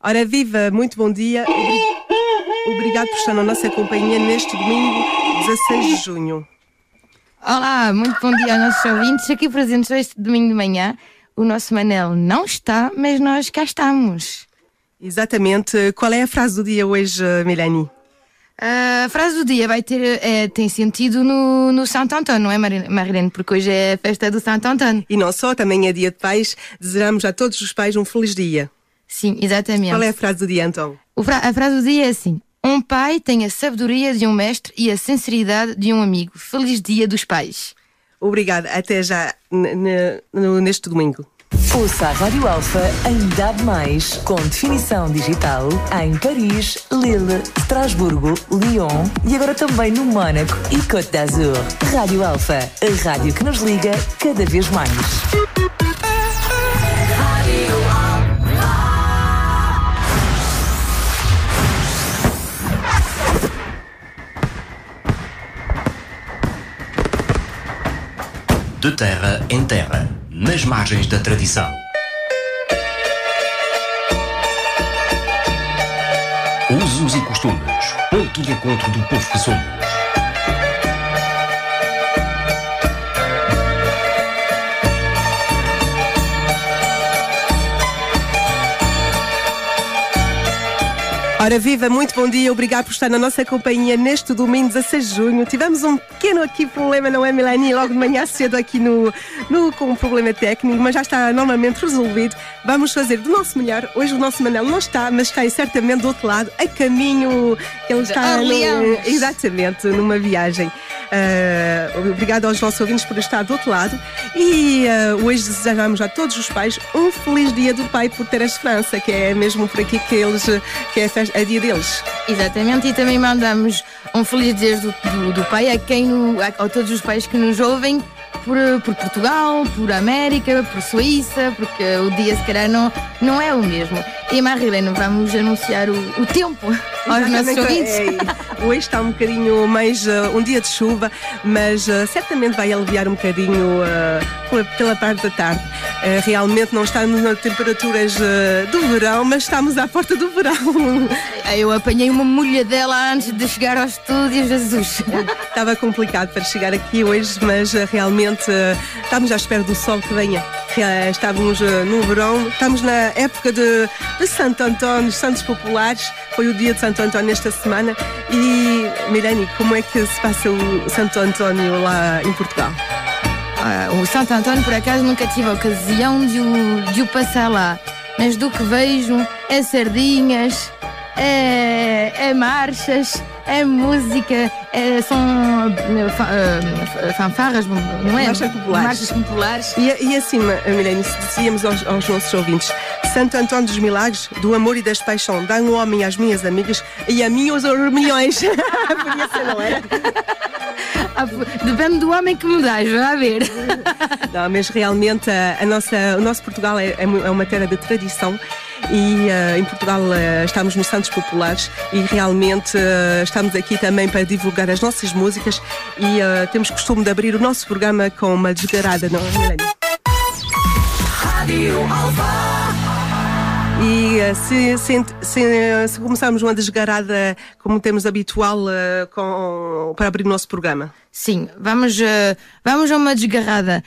Ora viva, muito bom dia. Obrigado por estar na nossa companhia neste domingo 16 de junho. Olá, muito bom dia aos nossos ouvintes. Aqui presentes este domingo de manhã. O nosso Manel não está, mas nós cá estamos. Exatamente. Qual é a frase do dia hoje, Milani? A frase do dia vai ter, tem sentido no Santo Antônio, não é, Marilene? Porque hoje é a festa do Santo Antônio. E não só, também é dia de pais. Desejamos a todos os pais um feliz dia. Sim, exatamente. Qual é a frase do dia, então? A frase do dia é assim: um pai tem a sabedoria de um mestre e a sinceridade de um amigo. Feliz dia dos pais. Obrigada. Até já neste domingo. Ouça a Rádio Alfa em DAB+, com definição digital, em Paris, Lille, Estrasburgo, Lyon e agora também no Mónaco e Côte d'Azur. Rádio Alfa, a rádio que nos liga cada vez mais. De terra em terra, nas margens da tradição. Usos e costumes, ponto de encontro do povo que somos. Ora viva, muito bom dia, obrigado por estar na nossa companhia neste domingo 16 de junho. Tivemos um pequeno aqui problema, não é, Milani? Logo de manhã cedo aqui com um problema técnico, mas já está normalmente resolvido. Vamos fazer do nosso melhor. Hoje o nosso Manel não está, mas está aí certamente do outro lado, a caminho. Ele está exatamente numa viagem. Obrigado aos nossos ouvintes por estar do outro lado. E hoje desejamos a todos os pais um feliz dia do pai por ter a esperança, que é mesmo por aqui que é dia deles. Exatamente, e também mandamos um feliz dia do pai a todos os pais que nos ouvem por Portugal, por América, por Suíça, porque o dia se calhar não é o mesmo. E Marilene, vamos anunciar o tempo aos nossos ouvintes. Hoje está um bocadinho mais um dia de chuva, mas certamente vai aliviar um bocadinho pela parte da tarde. Realmente não estamos nas temperaturas do verão, mas estamos à porta do verão. Eu apanhei uma molhadela antes de chegar ao estúdio, Jesus. Estava complicado para chegar aqui hoje, mas realmente estamos à espera do sol que venha. Estávamos no verão, estamos na época de Santo Antônio, Santos Populares. Foi o dia de Santo Antônio esta semana. E, Milani, como é que se passa o Santo Antônio lá em Portugal? O Santo Antônio, por acaso, nunca tive a ocasião de o passar lá. Mas do que vejo, é sardinhas, é marchas, é música, são fanfarras, não é? Marchas populares. E assim, Milene, se dizíamos aos nossos ouvintes: Santo Antônio dos Milagres, do amor e das paixão, dá um homem às minhas amigas e a mim os milhões. Podia ser, não era? Depende do homem que me dás, vai ver. Não, mas realmente o nosso Portugal é uma terra de tradição. E em Portugal estamos nos Santos Populares e realmente estamos aqui também para divulgar as nossas músicas e temos costume de abrir o nosso programa com uma desgarrada, não é, Milene? Rádio Alfa. E se começarmos uma desgarrada como temos habitual para abrir o nosso programa? Sim, vamos a uma desgarrada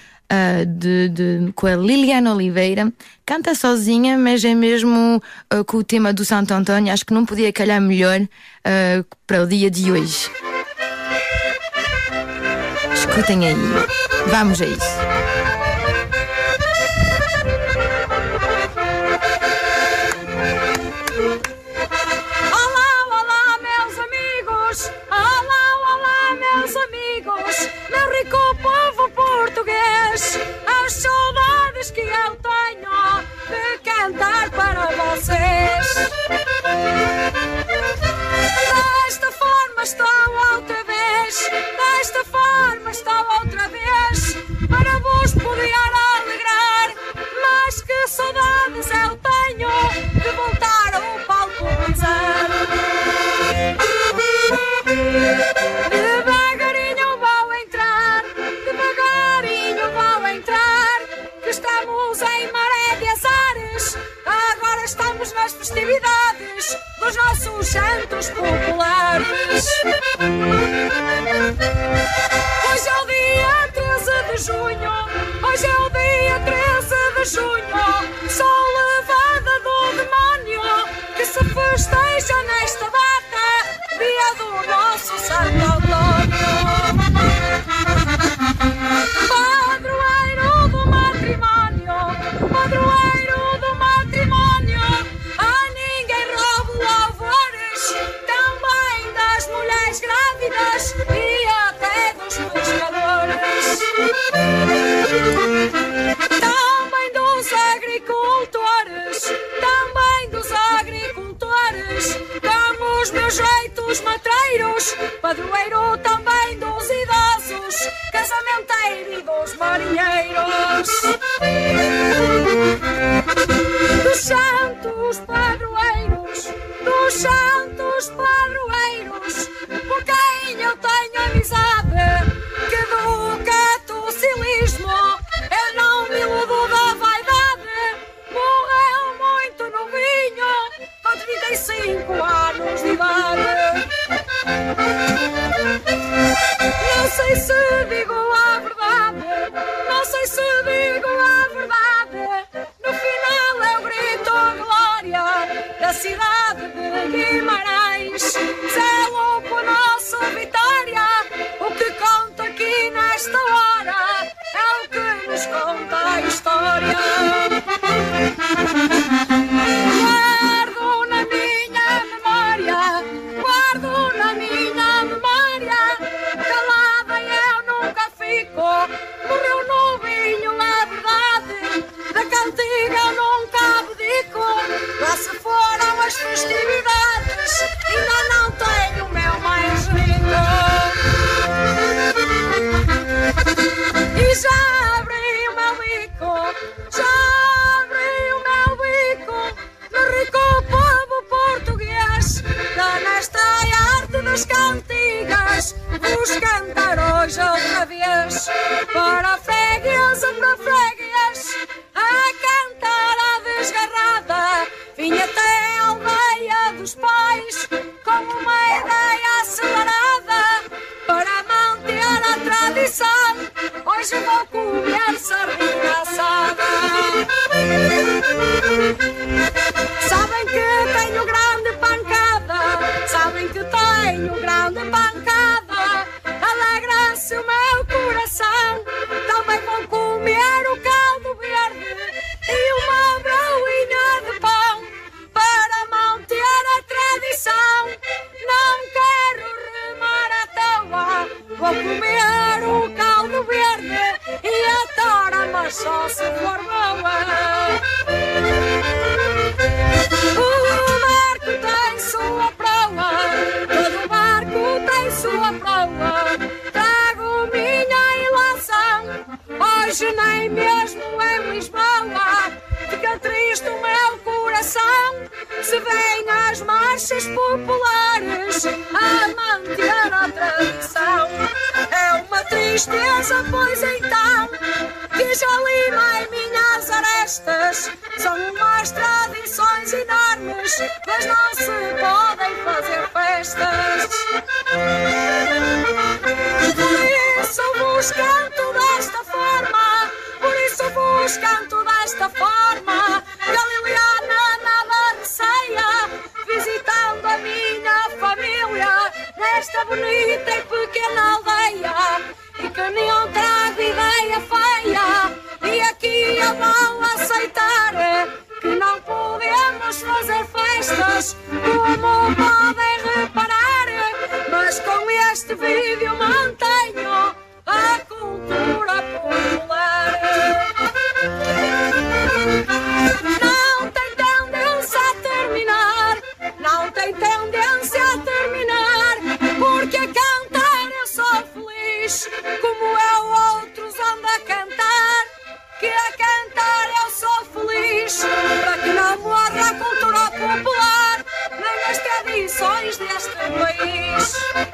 com a Liliana Oliveira. Canta sozinha, mas é mesmo com o tema do Santo Antônio. Acho que não podia calhar melhor para o dia de hoje. Escutem aí. Vamos a isso. As saudades que eu tenho de cantar para vocês. Desta forma estou outra vez, para vos poder alegrar. Mas que saudades eu tenho de voltar ao palco dançar. Devagarinho vou entrar, santos populares. Hoje é o dia 13 de junho, hoje é o dia 13 de junho, sou levada do demónio que se festeja nesta data, dia do nosso Santo Antônio. Padroeiro do matrimónio, padroeiro do matrimónio, a ninguém rouba louvores, também das mulheres grávidas e até dos pescadores, também dos agricultores, também dos agricultores, como os meus jeitos matreiros, padroeiro também dos idosos, casamenteiro e dos marinheiros, dos santos padroeiros, dos santos padroeiros, por quem eu tenho amizade, que do catolicismo eu não me iludo da vaidade, morreu muito novinho, com 35 anos de idade. Não sei se digo a verdade, não sei se digo a verdade, no final é o grito glória da cidade de Guimarães, zelo por nossa vitória, o que conta aqui nesta hora é o que nos conta a história. Guardo na minha memória, guardo na minha memória, calada eu nunca fico, morreu novinho, é verdade, da cantiga eu nunca abdico, lá se foram as festividades, ainda não tenho o meu mais rico. E já abri o meu bico, já abri o meu bico, no rico povo português, dá nesta arte das cantigas, vos cantar hoje outra vez, para a freguesa, para freguês, a cantar a desgarrada, vim até a aldeia dos pais, com uma ideia acelerada, para manter a tradição, hoje vou comer sardinha assada. Sabem que tenho grande pancada, sabem que tenho grande pancada, alegra-se o meu coração, também vou comer o caldo verde e uma broinha de pão, para manter a tradição, não quero remar à toa, vou comer o caldo verde e a tora, mas só se for boa. O barco tem sua proa, todo barco tem sua proa, trago minha ilação, hoje nem mesmo em Lisboa, fica triste o meu coração, se vêm as marchas populares a manter a tradição, é uma tristeza, pois então, que já limei minhas arestas, são umas tradições enormes, mas não se podem fazer festas. Por isso vos canto desta forma, por isso vos canto desta forma, que a Liliana nada receia, visitando a minha família, nesta bonita e pequena aldeia, e que nenhum trago ideia feia, e aqui eu vou aceitar, que não podemos fazer festas, como podem reparar, mas com este vídeo mantenho a cultura popular. Não tem tendência a terminar, não tem tendência a terminar, porque a cantar eu sou feliz, como eu outros ando a cantar, que a cantar eu sou feliz, para que não morra a cultura popular, nem as tradições deste país.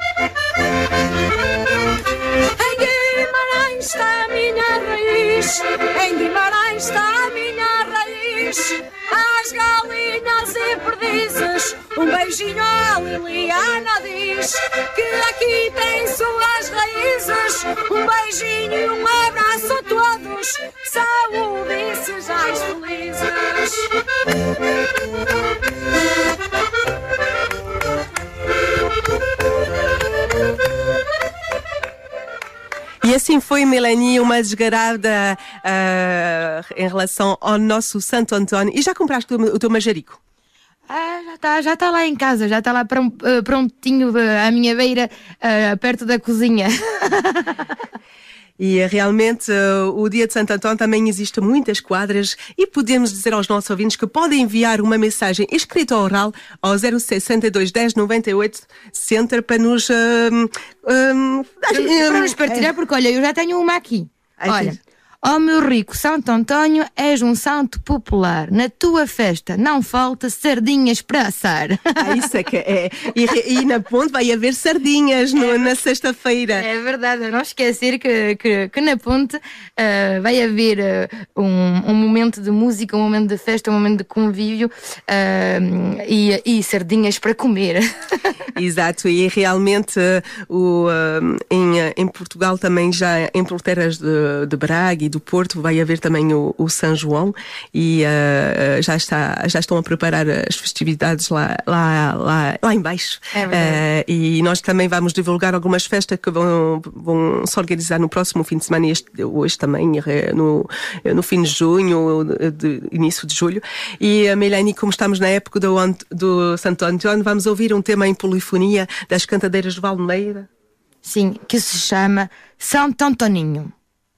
Em Guimarães está a minha raiz, em Guimarães está a minha raiz, as galinhas e perdizes, Um beijinho à Liliana diz que aqui tem suas raízes. Um beijinho e um abraço a todos. Saúde e sejais felizes. E assim foi, Melanie, uma desgarada em relação ao nosso Santo António. E já compraste o teu manjerico? Já está lá em casa, já está lá prontinho à minha beira, perto da cozinha. E realmente o dia de Santo António também existe muitas quadras e podemos dizer aos nossos ouvintes que podem enviar uma mensagem escrita ou oral ao 062 10 98 60 para nos partilhar, porque olha, eu já tenho uma aqui. Olha. Ó meu rico Santo António, és um santo popular. Na tua festa não falta sardinhas para assar. Isso é que é. E na ponte vai haver sardinhas na sexta-feira. É verdade, não esquecer que na ponte vai haver um momento de música, um momento de festa, um momento de convívio e sardinhas para comer. Exato, e realmente em Portugal também já em Porteiras de Braga e do Porto vai haver também o São João e já estão a preparar as festividades lá em baixo. É e nós também vamos divulgar algumas festas que vão se organizar no próximo fim de semana e hoje também no fim de junho, início de julho. E a Melanie, como estamos na época do Santo António, vamos ouvir um tema em polifonia das cantadeiras de Valmeira. Sim, que se chama Santo Antoninho.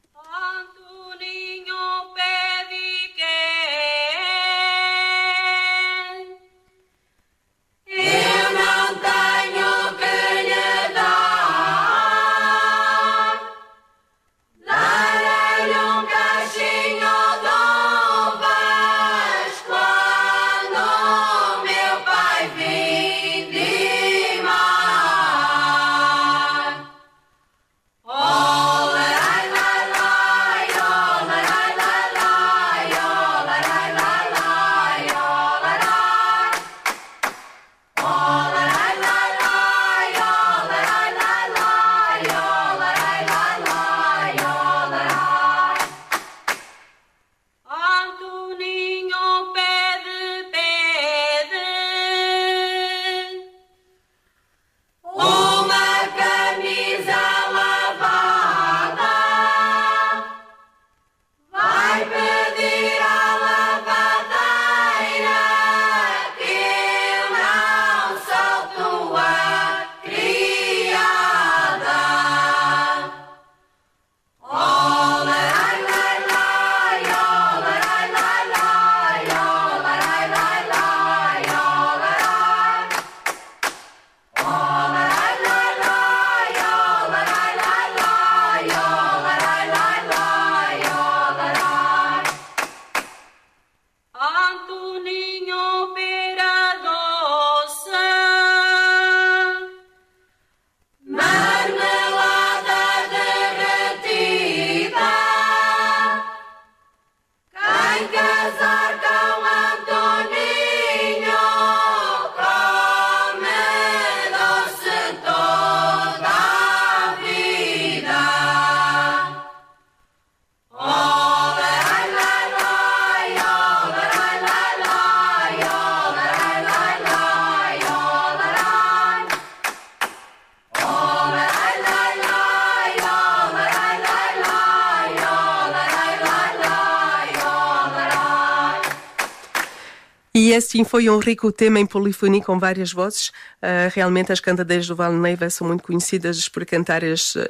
E assim foi um rico tema em polifonia com várias vozes. Realmente as cantadeiras do Val Neiva são muito conhecidas por cantar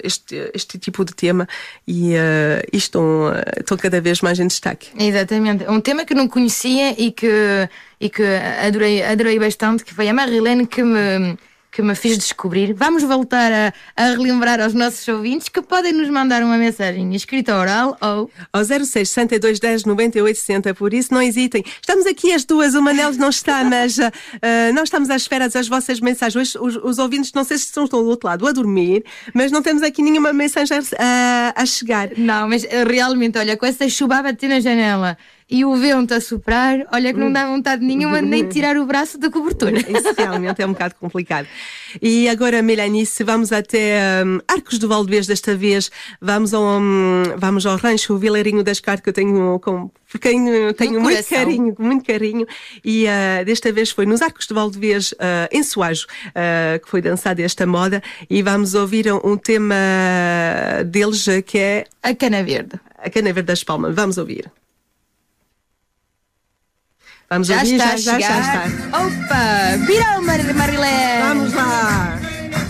este tipo de tema e estão cada vez mais em destaque. Exatamente. Um tema que não conhecia e que adorei bastante, que foi a Marilene que me fez descobrir. Vamos voltar a relembrar aos nossos ouvintes que podem nos mandar uma mensagem escrita oral ou ao 06 62 10 98 60. Por isso não hesitem. Estamos aqui as duas, o Manel não está, mas nós estamos à espera das vossas mensagens. Os ouvintes não sei se estão do outro lado a dormir, mas não temos aqui nenhuma mensagem a chegar. Não, mas realmente, olha, com essa chuva a bater na janela e o vento a soprar, olha que não dá vontade nenhuma nem de tirar o braço da cobertura. Isso realmente é um bocado complicado. E agora, Melanie, se vamos até Arcos do Valdevez desta vez, vamos ao rancho Vilarinho das Cartas, que eu tenho por quem tenho muito carinho, e desta vez foi nos Arcos do Valdevez, em Soajo, que foi dançada esta moda, e vamos ouvir um tema deles que é A Cana Verde. A Cana Verde das Palmas. Vamos ouvir. Vamos Já ouvir, está já está. Opa! Vira o Marilé! Vamos lá!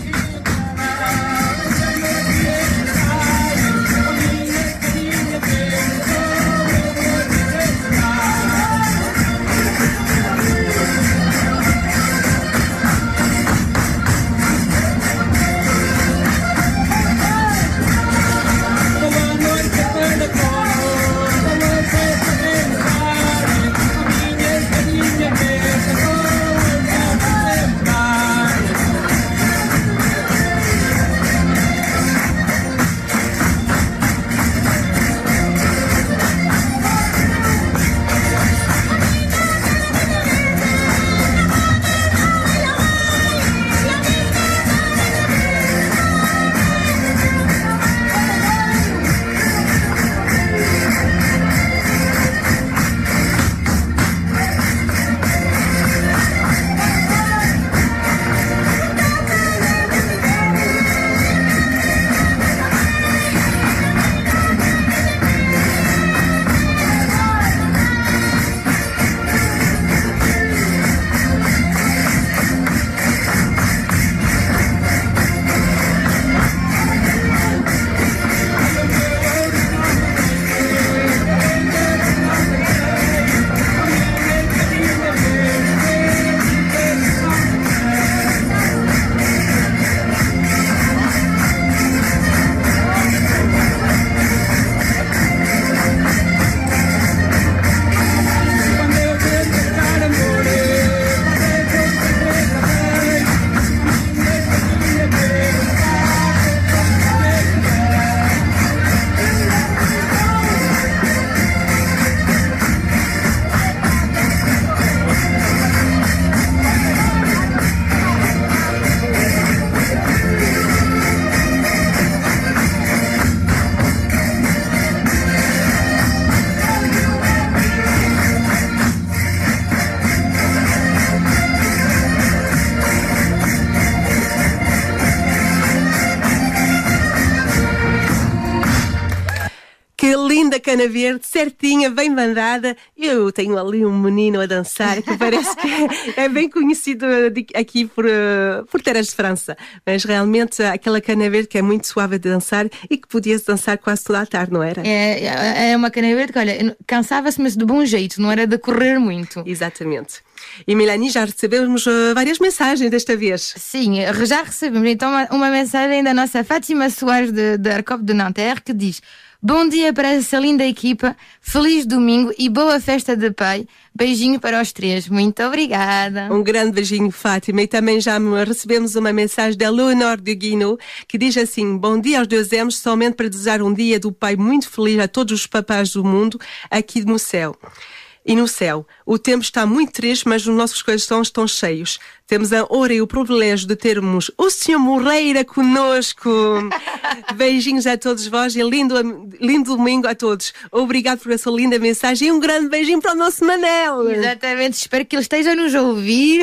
linda cana verde, certinha, bem bandada. Eu tenho ali um menino a dançar que parece que é bem conhecido aqui por terras de França. Mas realmente aquela cana verde que é muito suave de dançar e que podia-se dançar quase toda a tarde, não era? É uma cana verde que, olha, cansava-se, mas de bom jeito, não era de correr muito. Exatamente. E Melanie, já recebemos várias mensagens desta vez. Sim, já recebemos então uma mensagem da nossa Fátima Soares de Arcop de Nanterre que diz: bom dia para essa linda equipa, feliz domingo e boa festa de pai. Beijinho para os três. Muito obrigada. Um grande beijinho, Fátima. E também já recebemos uma mensagem da Leonor de Guino, que diz assim: bom dia aos 2Ms, somente para desejar um dia do pai muito feliz a todos os papás do mundo aqui no céu. E no céu, o tempo está muito triste, mas os nossos corações estão cheios. Temos a honra e o privilégio de termos o Sr. Moreira conosco. Beijinhos a todos vós e lindo domingo a todos. Obrigado por essa linda mensagem e um grande beijinho para o nosso Manel. Exatamente, espero que ele esteja a nos ouvir.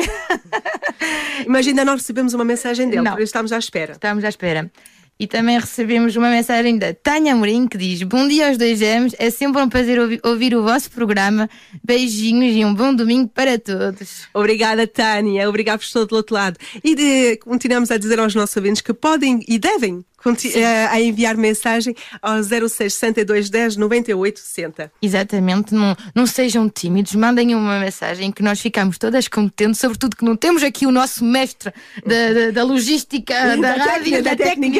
Mas ainda não recebemos uma mensagem dele, não. Por isso estamos à espera. Estamos à espera. E também recebemos uma mensagem da Tânia Amorim que diz: bom dia aos 2Ms, é sempre um prazer ouvir o vosso programa. Beijinhos e um bom domingo para todos. Obrigada, Tânia. Obrigado por estar do outro lado. E continuamos a dizer aos nossos ouvintes que podem e devem a enviar mensagem ao 0662 10 98 60. Exatamente, não sejam tímidos, mandem uma mensagem que nós ficamos todas contentes, sobretudo que não temos aqui o nosso mestre da logística, da rádio, da técnica.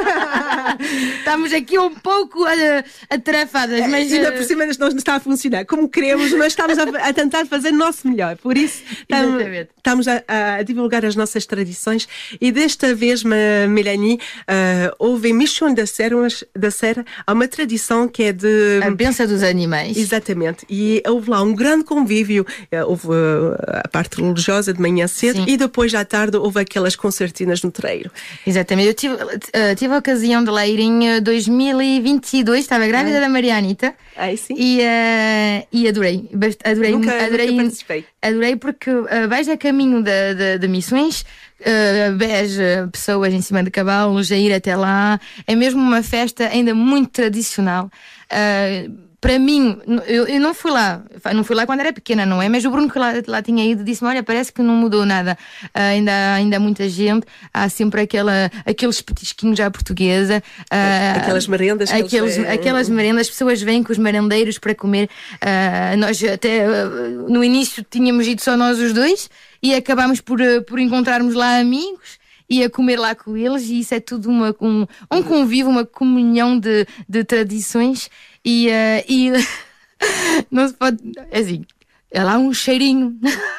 Estamos aqui um pouco atarafadas, mas ainda por cima não está a funcionar como queremos, mas estamos a tentar fazer o nosso melhor. Por isso estamos a divulgar as nossas tradições e desta vez, Melanie, houve em Michon da Serra, há uma tradição que é de... A benção dos animais. Exatamente. E houve lá um grande convívio. Houve a parte religiosa de manhã cedo. Sim. E depois à tarde houve aquelas concertinas no terreiro. Exatamente. Eu tive a ocasião de lá ir em 2022, estava grávida da Marianita. Sim. E adorei. Nunca participei. Adorei porque vais a caminho de missões, vês pessoas em cima de cavalos a ir até lá. É mesmo uma festa ainda muito tradicional. Para mim, eu não fui lá quando era pequena, não é? Mas o Bruno que lá tinha ido disse-me, olha, parece que não mudou nada, ainda há muita gente, há sempre aqueles petisquinhos à portuguesa, aquelas merendas, aquelas merendas, as pessoas vêm com os merendeiros para comer. Nós até no início tínhamos ido só nós os dois e acabámos por encontrarmos lá amigos e a comer lá com eles, e isso é tudo um convívio, uma comunhão de tradições. E não se pode. É assim, é lá um cheirinho.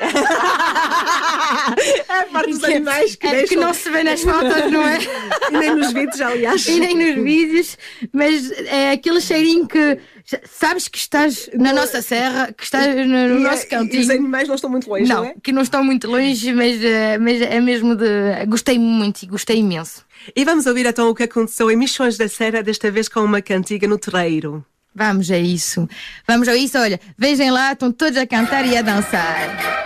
É a parte dos animais que não se vê nas fotos, não é? E nem nos vídeos, aliás. E nem nos vídeos, mas é aquele cheirinho que sabes que estás na nossa serra, que estás no nosso cantinho. E os animais não estão muito longe, não é? Que não estão muito longe, mas é mesmo de. Gostei muito e gostei imenso. E vamos ouvir então o que aconteceu em Michões da Serra, desta vez com uma cantiga no terreiro. Vamos a isso. Olha, vejam lá, estão todos a cantar e a dançar.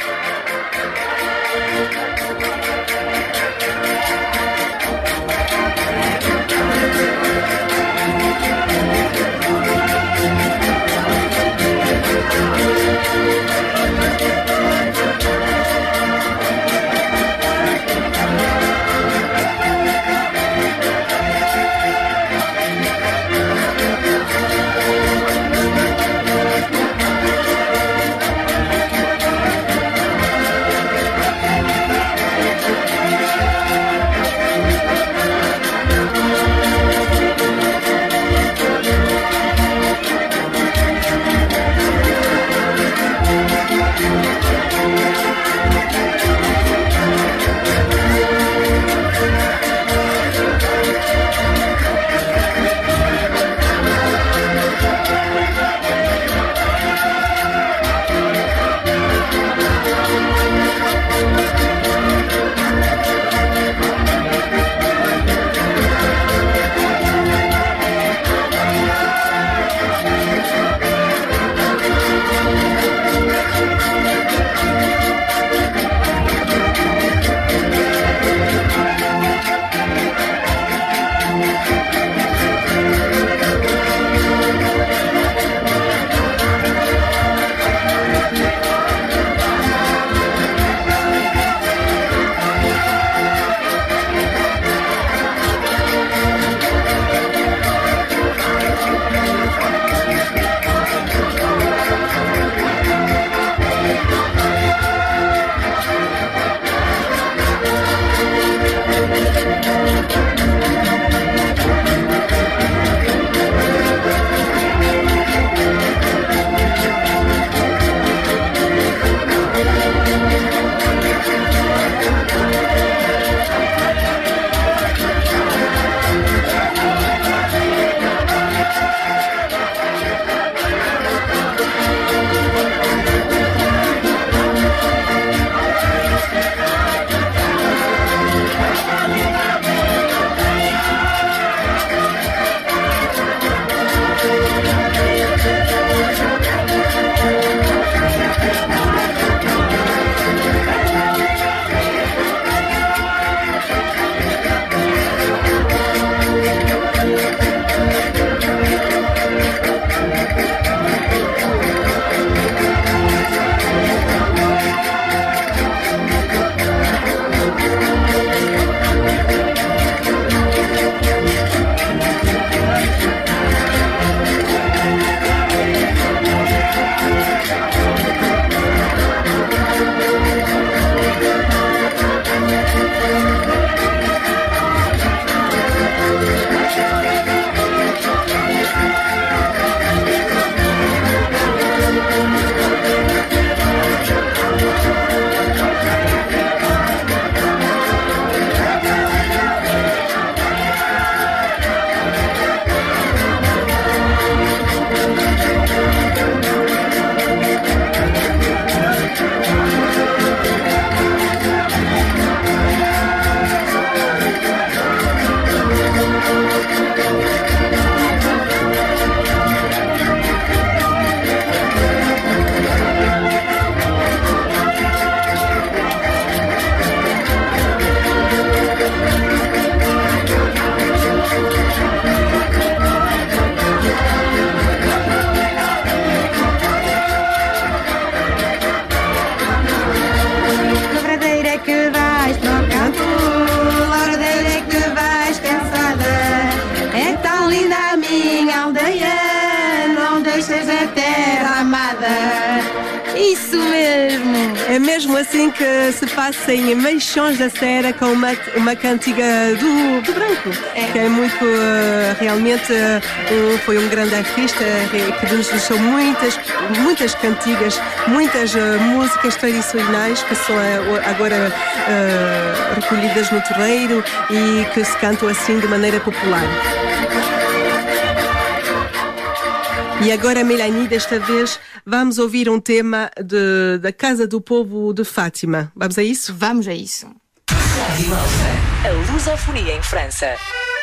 Isso mesmo! É mesmo assim que se passa em Meixões da Serra com uma cantiga do Branco, que é muito, realmente, foi um grande artista que nos deixou muitas cantigas, muitas músicas tradicionais que são agora recolhidas no terreiro e que se cantam assim de maneira popular. E agora, Melanie, desta vez vamos ouvir um tema da Casa do Povo de Fátima. Vamos a isso? Vamos a isso. A lusofonia em França.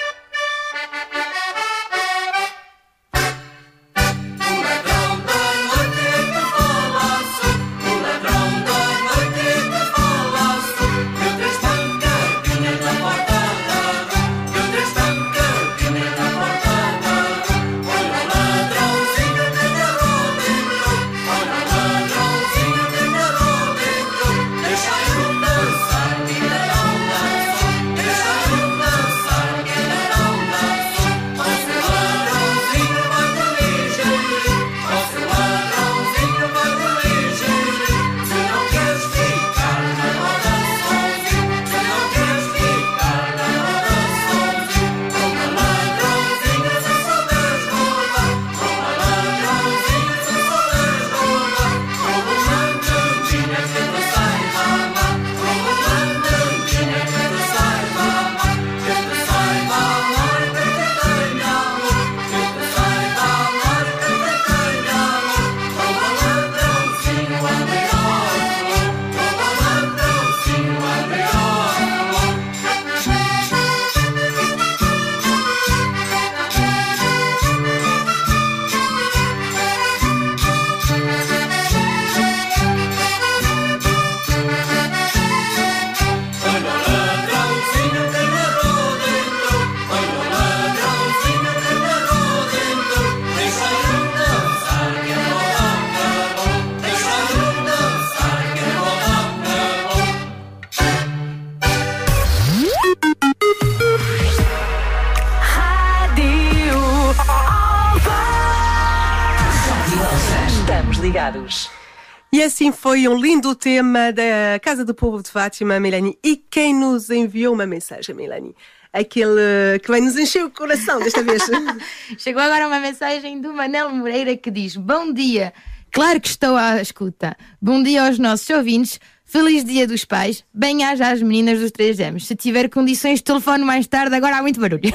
Ligados. E assim foi um lindo tema da Casa do Povo de Fátima, Melanie. E quem nos enviou uma mensagem, Melanie? Aquele que vai nos encher o coração desta vez. Chegou agora uma mensagem do Manel Moreira que diz: bom dia, claro que estou à escuta. Bom dia aos nossos ouvintes. Feliz Dia dos Pais. Bem-aja às meninas dos 3Ms. Se tiver condições, telefone mais tarde. Agora há muito barulho.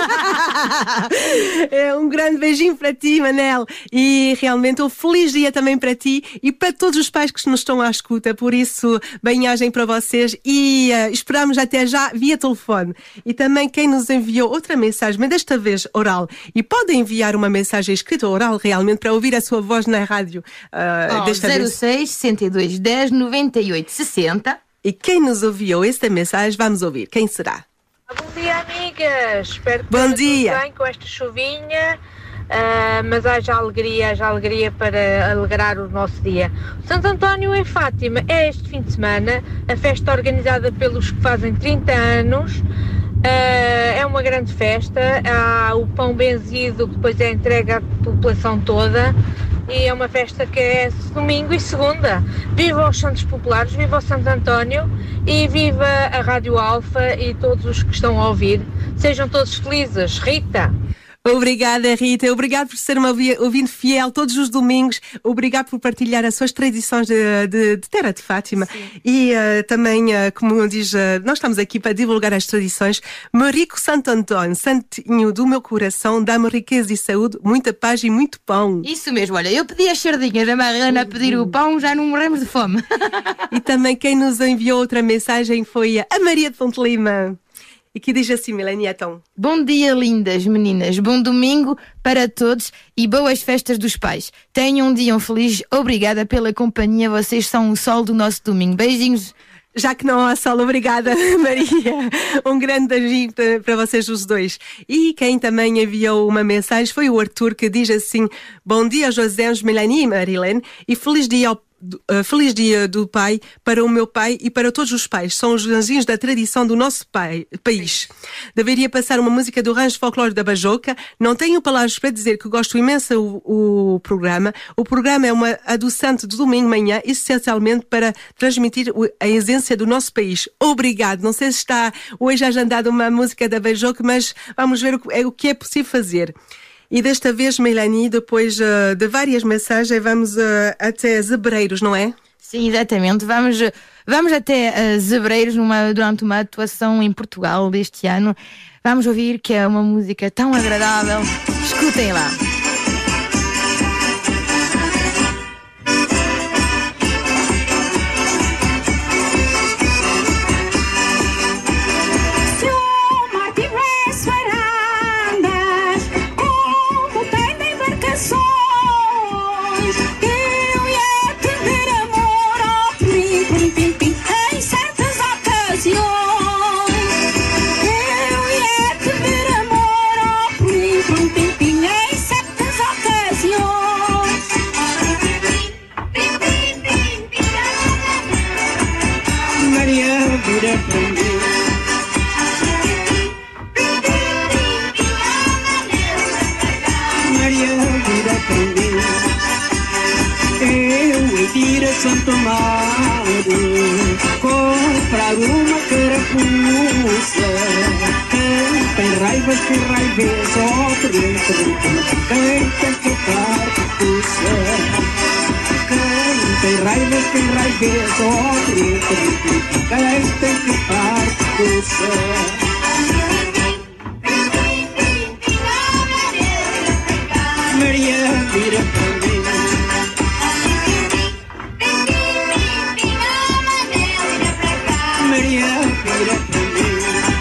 É um grande beijinho para ti, Manel. E realmente um feliz dia também para ti e para todos os pais que nos estão à escuta. Por isso, bem-ajam para vocês e esperamos até já via telefone. E também quem nos enviou outra mensagem, mas desta vez oral. E pode enviar uma mensagem escrita oral realmente para ouvir a sua voz na rádio. Desta 06 62 10 98 60. E quem nos enviou esta mensagem, vamos ouvir. Quem será? Bom dia, amigas. Espero que bom tudo dia. bem com esta chuvinha, mas haja alegria para alegrar o nosso dia. Santo António em Fátima é este fim de semana, a festa organizada pelos que fazem 30 anos. É uma grande festa, há o pão benzido que depois é entregue à população toda. E é uma festa que é domingo e segunda. Viva os Santos Populares, viva o Santo António e viva a Rádio Alfa e todos os que estão a ouvir. Sejam todos felizes. Rita. Obrigada, Rita. Obrigado por ser uma ouvinte fiel todos os domingos. Obrigado por partilhar as suas tradições de Terra de Fátima. Sim. E também, como diz, nós estamos aqui para divulgar as tradições. Meu rico Santo Antônio, santinho do meu coração, dá-me riqueza e saúde, muita paz e muito pão. Isso mesmo, olha, eu pedi as sardinhas, a Mariana a pedir o pão, já não morremos de fome. E também quem nos enviou outra mensagem foi a Maria de Fonte Lima. E que diz assim, Melanie, então. Bom dia, lindas meninas. Bom domingo para todos e boas festas dos pais. Tenham um dia feliz. Obrigada pela companhia. Vocês são o sol do nosso domingo. Beijinhos. Já que não há sol, obrigada, Maria. Um grande beijinho para vocês os dois. E quem também enviou uma mensagem foi o Arthur, que diz assim: bom dia, José, Melanie e Marilene, e feliz dia Feliz Dia do Pai para o meu pai e para todos os pais. São os anjinhos da tradição do nosso país. Deveria passar uma música do Rancho Folclore da Bajoca. Não tenho palavras para dizer que gosto imenso o programa. O programa é uma adoçante de domingo de manhã, essencialmente para transmitir a essência do nosso país. Obrigado. Não sei se está hoje agendada uma música da Bajoca, mas vamos ver o que é possível fazer. E desta vez, Melanie, depois de várias mensagens, vamos até Zebreiros, não é? Sim, exatamente. Vamos até Zebreiros durante uma atuação em Portugal deste ano. Vamos ouvir que é uma música tão agradável. Escutem lá. Santo Amaro, comprar uma carapuça. Quem tem raivas que raiveza, quem tem que carapuça. Quem tem raivas que raiveza, quem tem que carapuça. Maria, vira para mim. Maria, vira para mim.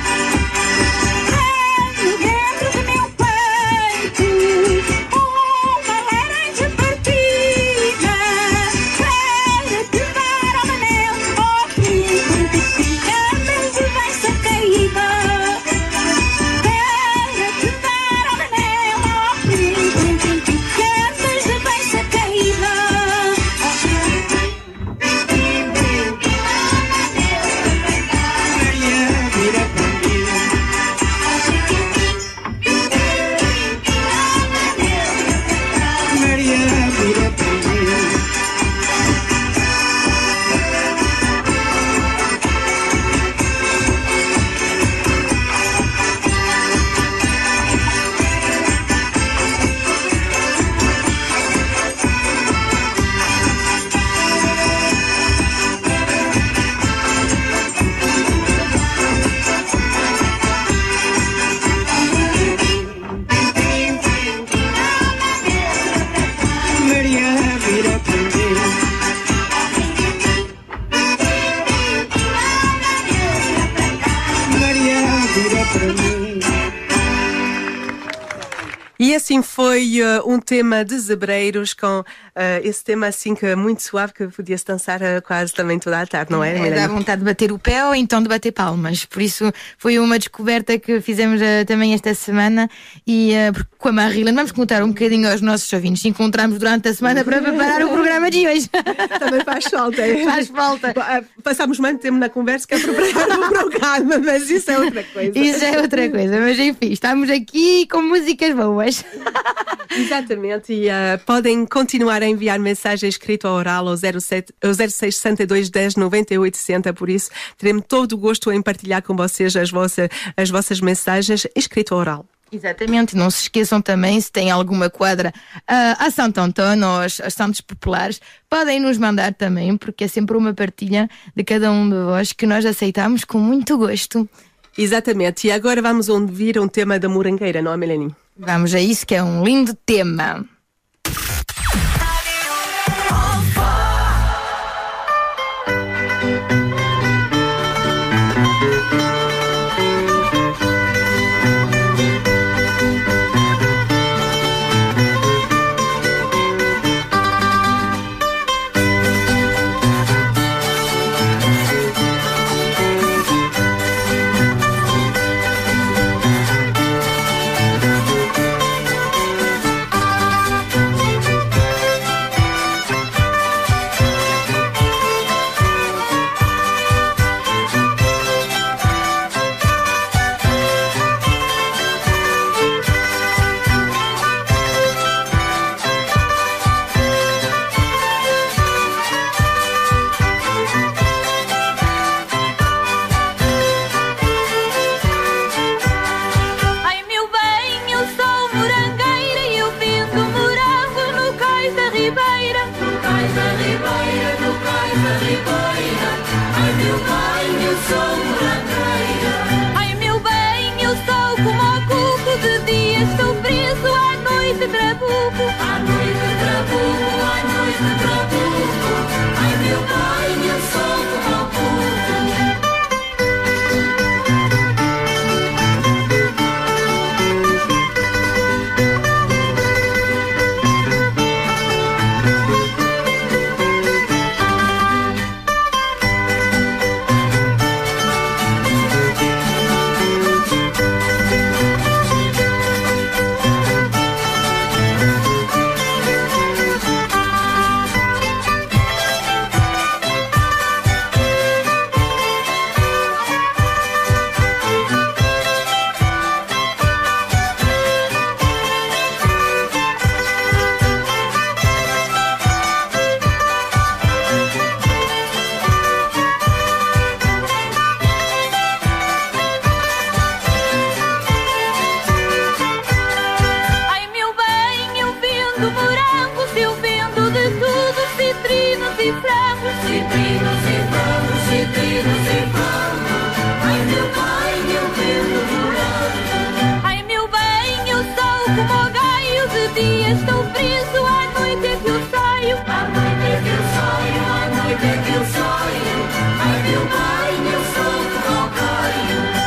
Tenho dentro do meu peito uma laranja partida para te dar ao Manel. Oh, andas de beiça caída para te dar ao Manel. Oh, andas de beiça caída. E assim foi um tema de Zebreiros, com esse tema assim que muito suave, que podia-se dançar quase também toda a tarde, não é? Dá vontade de bater o pé ou então de bater palmas. Por isso foi uma descoberta que fizemos também esta semana. E com a Marilyn vamos contar um bocadinho aos nossos ouvintes. Encontramos durante a semana para preparar o programa de hoje. Também faz falta. Faz falta. Passámos muito tempo na conversa que é preparar o programa, mas isso é outra coisa. Isso é outra coisa, mas enfim, estamos aqui com músicas boas. Exatamente, e podem continuar a enviar mensagem escrita ou oral ao 0662 10 98 60, por isso teremos todo o gosto em partilhar com vocês as vossas mensagens escrito ou oral. Exatamente, não se esqueçam também, se tem alguma quadra a Santo Antônio ou aos Santos Populares, podem nos mandar também, porque é sempre uma partilha de cada um de vós que nós aceitamos com muito gosto. Exatamente, e agora vamos ouvir um tema da Morangueira, não é, Melanie? Vamos a isso, que é um lindo tema. meu bem, eu sou morangueira. Ai, meu bem, eu sou como o cuco. De dia estou preso, à noite trabuco. À noite trabuco, à noite trabuco. Ai, meu bem, eu sou como o cuco. Ai, meu bem, eu vendo morangos, eu vendo de tudo, citrinos e frangos. Citrinos e frangos, citrinos e frangos. Ai, meu bem, eu vendo morangos. Ai, meu bem, eu sou como o gaio, de dia estou preso, à noite é que eu saio. À noite é que eu saio, à noite é que eu saio. Ai, meu bem, eu sou como o gaio.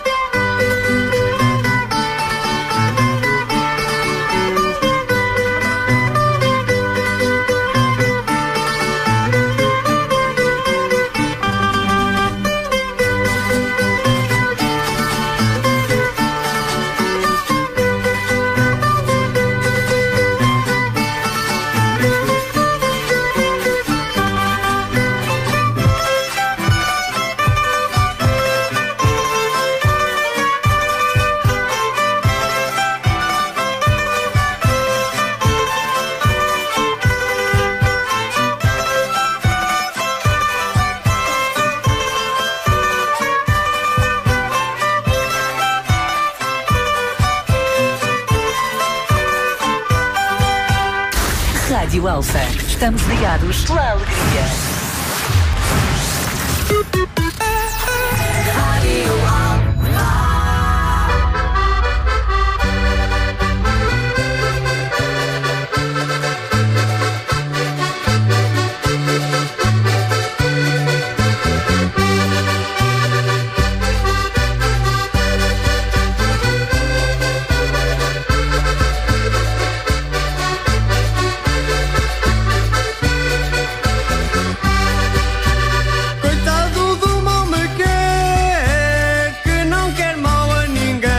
Rádio Alfa. Estamos ligados pela alegria. Coitado do mal me quer, que não quer mal a ninguém.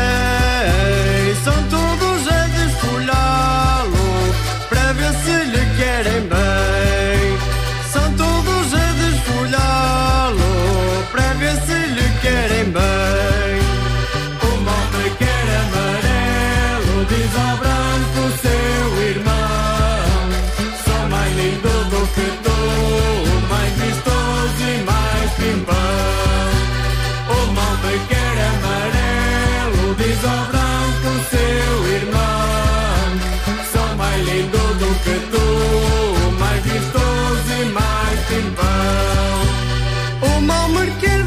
São todos a desfolhá-lo, para ver se lhe querem bem. São todos a desfolhá-lo, para ver se lhe querem bem. O mal me quer amarelo, diz ao branco seu irmão. Sou mais lindo do que tu, mais vistoso e mais pimpão. O mal me quer amarelo, diz ao branco seu irmão. Sou mais lindo do que tu, mais vistoso e mais pimpão. O mal me quer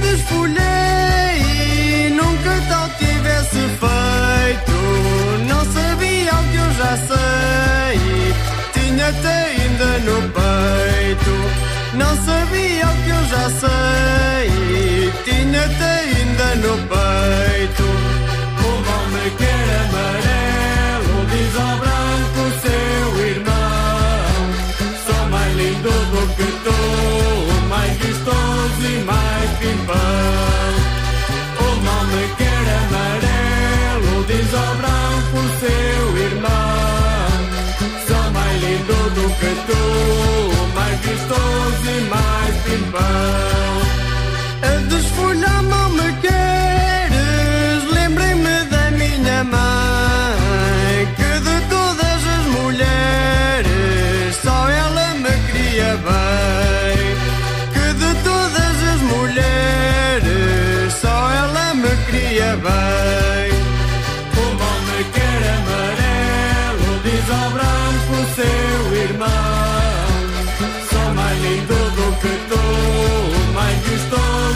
desfolhei, nunca tal tivesse feito. Não sabia o que eu já sei, tinha-te ainda no peito. Não sabia o que eu já sei, tinha-te ainda no peito. O mal me quer amarelo, diz ao branco seu irmão. Sou mais lindo do que tu, mais vistoso e mais pimpão. O mal me quer amarelo, diz ao branco seu irmão. Sou mais lindo do que tu, mais vistoso e mais pimpão. A desfolhar mal me queres, lembrei-me da minha mãe, que de todas as mulheres só ela me queria bem. Que de todas as mulheres só ela me queria bem. O mal me quer amarelo, diz ao branco seu irmão. Sou mais lindo do que tu, mais vistoso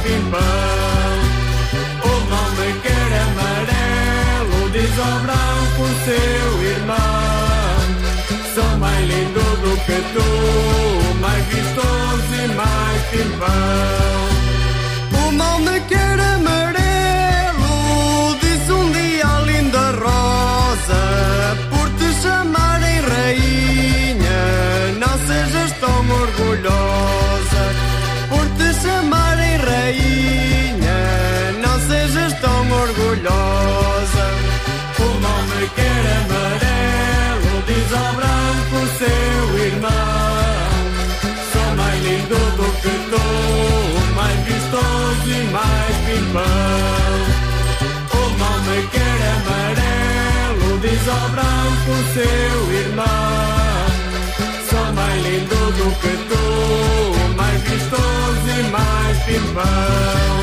pimpão. O não me quer amarelo, diz ao branco seu irmão. Sou mais lindo do que tu, mais vistoso e mais pimpão. O mal me quer amarelo, disse um dia a linda rosa, por te chamarem rainha, não sejas tão orgulhosa. Por te chamarem rainha, não sejas tão orgulhosa. O mal me quer amarelo, diz ao branco seu irmão. Sou mais lindo do que tu, mais vistoso e mais pimpão. O mal me quer amarelo, diz ao branco seu irmão. Sou mais lindo do que tu, mais vistoso e mais pimpão.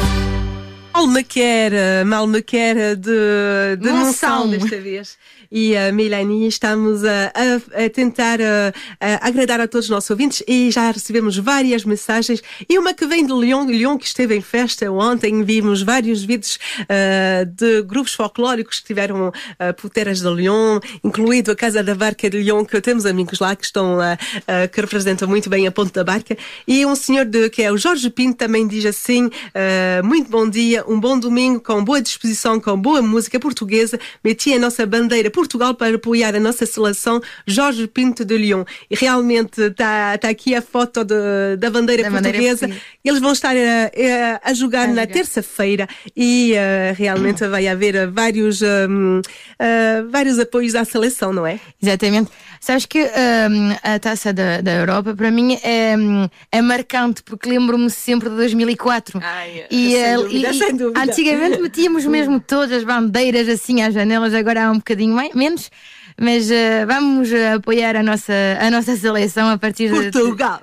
Mal me quer de Monção desta vez. E a Melanie, estamos a tentar agradar a todos os nossos ouvintes e já recebemos várias mensagens. E uma que vem de Lyon, que esteve em festa ontem. Vimos vários vídeos de grupos folclóricos que tiveram puteiras de Lyon, incluído a Casa da Barca de Lyon, que temos amigos lá que estão que representam muito bem a Ponte da Barca. E um senhor que é o Jorge Pinto também diz assim: muito bom dia, um bom domingo, com boa disposição, com boa música portuguesa. Meti a nossa bandeira Portugal para apoiar a nossa seleção, Jorge Pinto de Lyon. E realmente está aqui a foto da bandeira portuguesa. Eles vão estar a jogar na terça-feira e realmente vai haver vários apoios à seleção, não é? Exatamente. Sabes que a Taça da Europa para mim é marcante, porque lembro-me sempre de 2004. Sem dúvida. Antigamente metíamos mesmo todas as bandeiras assim às janelas, agora há um bocadinho menos. Mas vamos apoiar a nossa seleção a partir de... Portugal!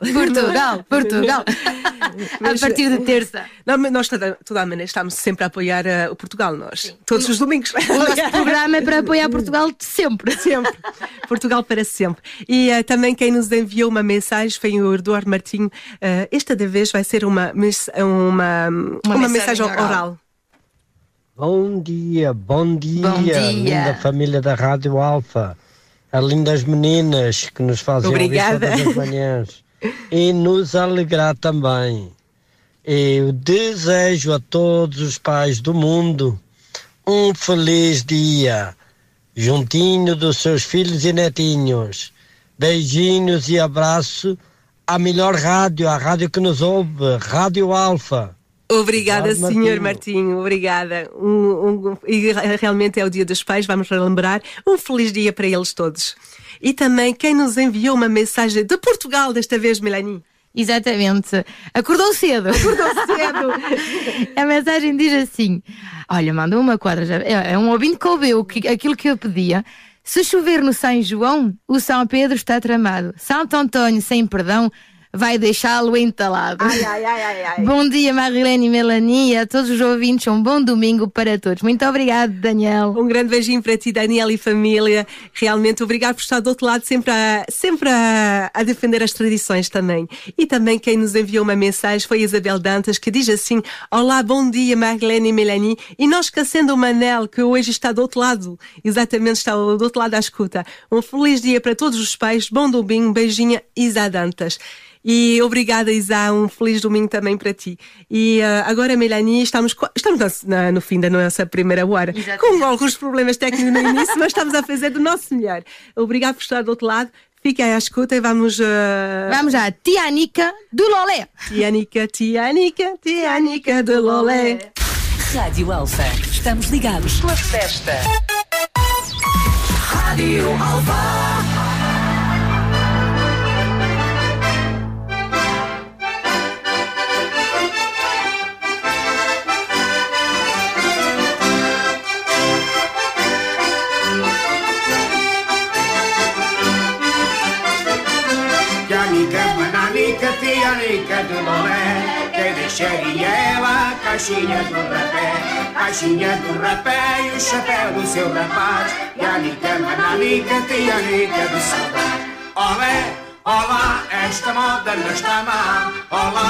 A partir de terça. Não, mas nós toda a maneira estamos sempre a apoiar o Portugal, nós. Sim. Todos os domingos. O nosso programa é para apoiar Portugal sempre. Sempre. Portugal para sempre. E também quem nos enviou uma mensagem foi o Eduardo Martinho. Esta vez vai ser uma mensagem oral. Bom dia, linda família da Rádio Alfa, as lindas meninas que nos fazem ouvir todas as manhãs e nos alegrar também. Eu desejo a todos os pais do mundo um feliz dia, juntinho dos seus filhos e netinhos. Beijinhos e abraço à melhor rádio, à rádio que nos ouve, Rádio Alfa. Obrigada, Sr. Martinho, obrigada. E realmente é o Dia dos Pais, vamos relembrar. Um feliz dia para eles todos. E também quem nos enviou uma mensagem de Portugal, desta vez, Melanie. Exatamente. Acordou cedo. A mensagem diz assim: olha, manda uma quadra, é um ouvinte que ouviu aquilo que eu pedia. Se chover no São João, o São Pedro está tramado. Santo António, sem perdão, vai deixá-lo entalado. Ai. Bom dia, Marilene e Melanie, a todos os ouvintes, um bom domingo para todos. Muito obrigado, Daniel. Um grande beijinho para ti, Daniel e família. Realmente obrigado por estar do outro lado, sempre a defender as tradições também. E também quem nos enviou uma mensagem foi a Isabel Dantas, que diz assim: olá, bom dia, Marilene e Melanie. E não esquecendo o Manel, que hoje está do outro lado. Exatamente, está do outro lado à escuta. Um feliz dia para todos os pais, bom domingo, beijinha, Isa Dantas. E obrigada, Isa, um feliz domingo também para ti. E agora, Melanie, estamos no fim da nossa primeira hora. Exatamente. Com alguns problemas técnicos no início, mas estamos a fazer do nosso melhor. Obrigado por estar do outro lado. Fiquem à escuta e vamos... Vamos à Tianica do Lolé. Tianica do Lolé. Rádio Alfa. Estamos ligados pela festa. Rádio Alfa. Tianica do Lolé, quem deixaria ela, caixinha do rapé e o chapéu do seu rapaz. Tianica, mananica, Tianica do saudade. Olé, olá, esta moda não está má. Olá,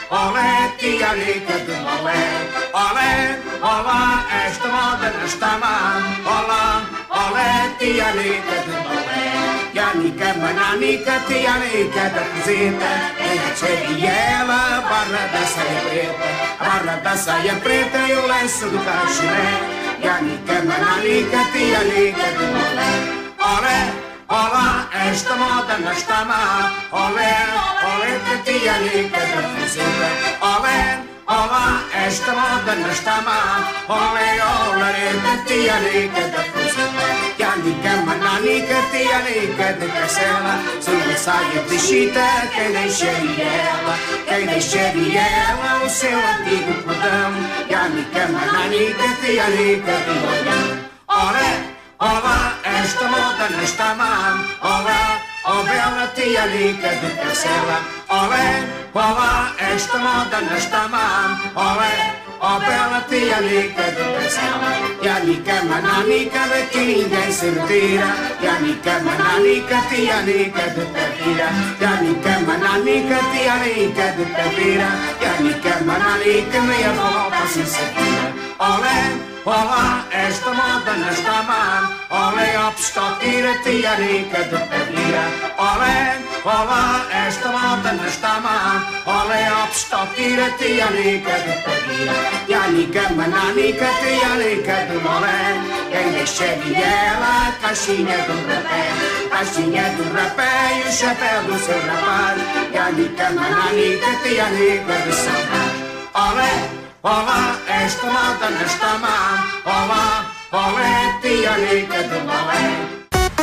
olé, tia-lica de molé. Olé, olá, esta moda não está má. Olá, olé, tia-lica de molé. Yanica, mananica, tia-lica da cozita. É a Tcheriela, barra da saia preta. Barra da saia preta e o lenço do cachoré. Yanica, mananica, tia-lica de molé. Olé, olá, esta moda não está má. Olé, olé, tia-lica da cozita. Olé, olá, esta moda não está má. Olé, olé, tia-lica da cozita. Yanica, mananica, tia-lica de cacela. Sua saia de chita, quem deixaria ela? Quem deixaria ela o seu antigo cordão? Yanica, mananica, tia-lica de molhão. Olé, olá, esta moda não está má. Olá, oh bela tia-lica de cacela. Olé, olá, esta moda não está má. Olé, oh bela tia-lica de cacela. Yanica, mananica, daqui ninguém se retira. Yanica, mananica, tia-lica de tapira. Yanica, mananica, tia-lica de tapira. Yanica, mananica, meia volta assim se tira. Olé, olá, esta moda não está má. Olé, ó pistoquira, tia-lica de tapira. Olé, olá, esta moda não está má. Olé, ó pistoquira, tia-lica de tapira. Yanica, mananica, tia-lica de molé. Quem deixa ela, caixinha do rapé. Caixinha do rapé e o chapéu do seu rapaz. Yanica, mananica, tia-lica de saudade. Olé, olá, esta moda não está má. Olá, olé, tia-lica de molé.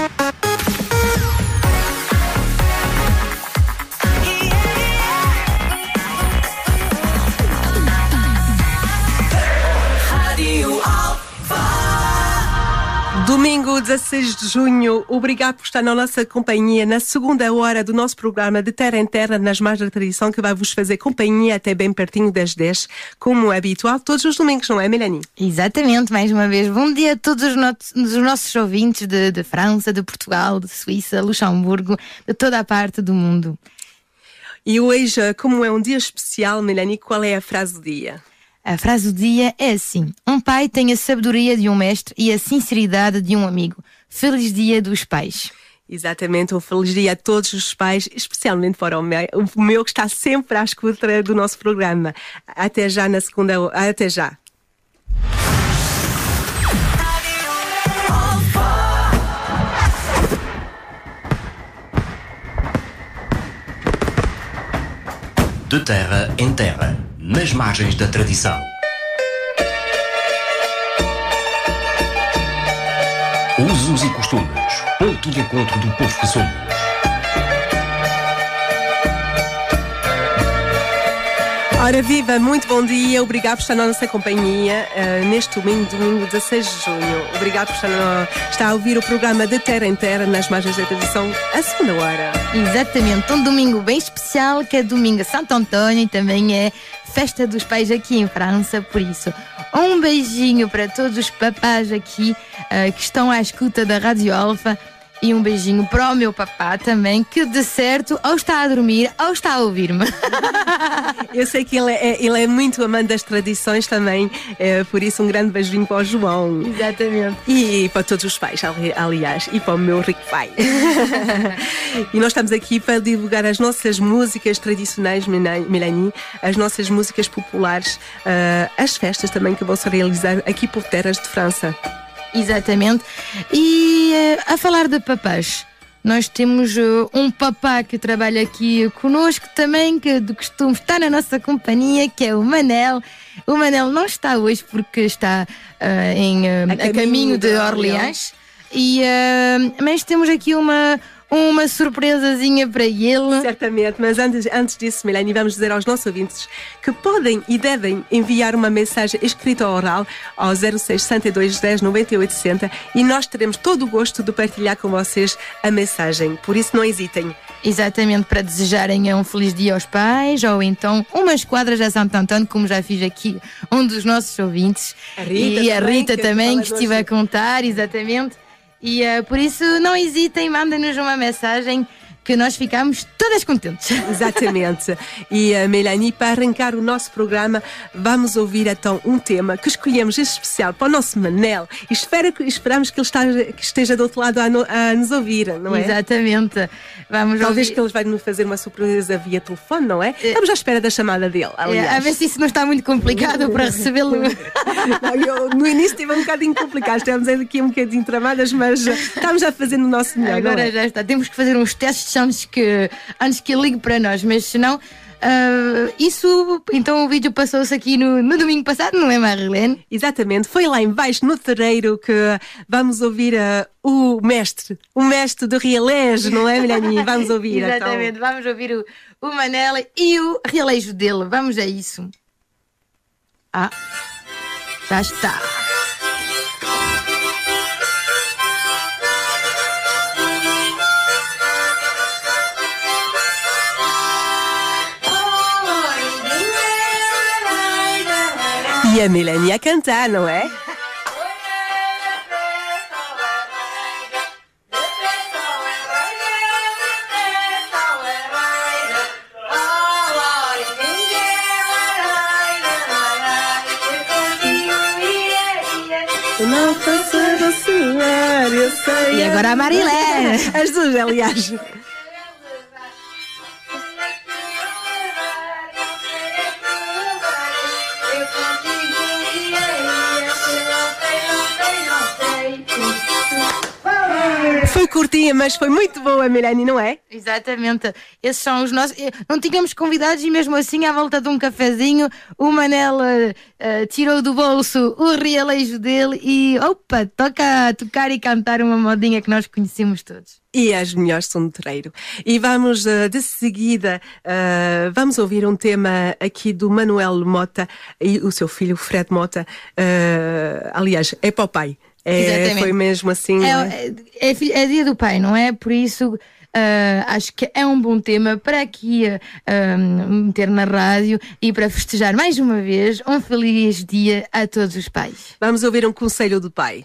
Domingo 16 de junho, obrigado por estar na nossa companhia na segunda hora do nosso programa de Terra em Terra nas Margens da Tradição, que vai vos fazer companhia até bem pertinho das 10, como é habitual, todos os domingos, não é, Melanie? Exatamente, mais uma vez. Bom dia a todos os nossos ouvintes de França, de Portugal, de Suíça, Luxemburgo, de toda a parte do mundo. E hoje, como é um dia especial, Melanie, qual é a frase do dia? A frase do dia é assim: um pai tem a sabedoria de um mestre e a sinceridade de um amigo. Feliz Dia dos Pais. Exatamente, um feliz dia a todos os pais, especialmente para o meu que está sempre à escuta do nosso programa. Até já na segunda... Até já. De terra em terra, nas margens da tradição. Usos e costumes, ponto de encontro do povo que somos. Ora viva, muito bom dia, obrigado por estar na nossa companhia neste domingo 16 de junho. Obrigado por estar a ouvir o programa de Terra em Terra nas margens da tradição, a segunda hora. Exatamente, um domingo bem especial, que é domingo a Santo António e também é festa dos pais aqui em França, por isso um beijinho para todos os papás aqui que estão à escuta da Rádio Alfa. E um beijinho para o meu papá também, que de certo ou está a dormir ou está a ouvir-me. Eu sei que ele é muito amante das tradições também, por isso um grande beijinho para o João. Exatamente. E para todos os pais, aliás, e para o meu rico pai. E nós estamos aqui para divulgar as nossas músicas tradicionais, Melanie, as nossas músicas populares, as festas também que vão se realizar aqui por terras de França. Exatamente. E a falar de papás, nós temos um papá que trabalha aqui conosco também, que de costume está na nossa companhia, que é o Manel. O Manel não está hoje porque está a caminho de Orleans. Mas temos aqui uma surpresazinha para ele. Certamente, mas antes disso, Melanie, vamos dizer aos nossos ouvintes que podem e devem enviar uma mensagem escrita ou oral ao 0662 10 98 60 e nós teremos todo o gosto de partilhar com vocês a mensagem, por isso não hesitem. Exatamente, para desejarem um feliz dia aos pais ou então umas quadras a Santo António, como já fiz aqui um dos nossos ouvintes. A Rita e a Rita também, que estive a contar, exatamente. E por isso não hesitem, mandem-nos uma mensagem que nós ficamos todas contentes. Exatamente. E Melanie, para arrancar o nosso programa, vamos ouvir então um tema que escolhemos especial para o nosso Manel e esperamos que ele esteja do outro lado a nos ouvir, não é? Exatamente. Talvez que ele vai nos fazer uma surpresa via telefone, não é? Estamos à espera da chamada dele, aliás. A ver se isso não está muito complicado para recebê-lo. No início esteve um bocadinho complicado, estamos aqui um bocadinho tramadas, mas estamos a fazer o nosso melhor. Agora já está. Temos que fazer uns testes antes que ele ligue para nós, mas senão. Então o vídeo passou-se aqui no domingo passado, não é, Marilene? Exatamente, foi lá embaixo no terreiro que vamos ouvir o mestre do Rialejo, não é, Melanie? Vamos ouvir. Exatamente, então. Vamos ouvir o Manel e o Rialejo dele. Vamos a isso. Já está. E a Melanie a cantar, não é? Não faça vacilar, eu sei. E agora a Marilene. As duas, aliás. Foi curtinha, mas foi muito boa, Melanie, não é? Exatamente. Esses são os nossos. Não tínhamos convidados e mesmo assim, à volta de um cafezinho, o Manel tirou do bolso o Rialejo dele e toca a tocar e cantar uma modinha que nós conhecemos todos. E as melhores são do terreiro. E vamos, de seguida, vamos ouvir um tema aqui do Manuel Mota e o seu filho, Fred Mota. Aliás, é para o pai. Foi mesmo assim. É dia do pai, não é? Por isso acho que é um bom tema para aqui meter na rádio e para festejar mais uma vez um feliz dia a todos os pais. Vamos ouvir um conselho do pai.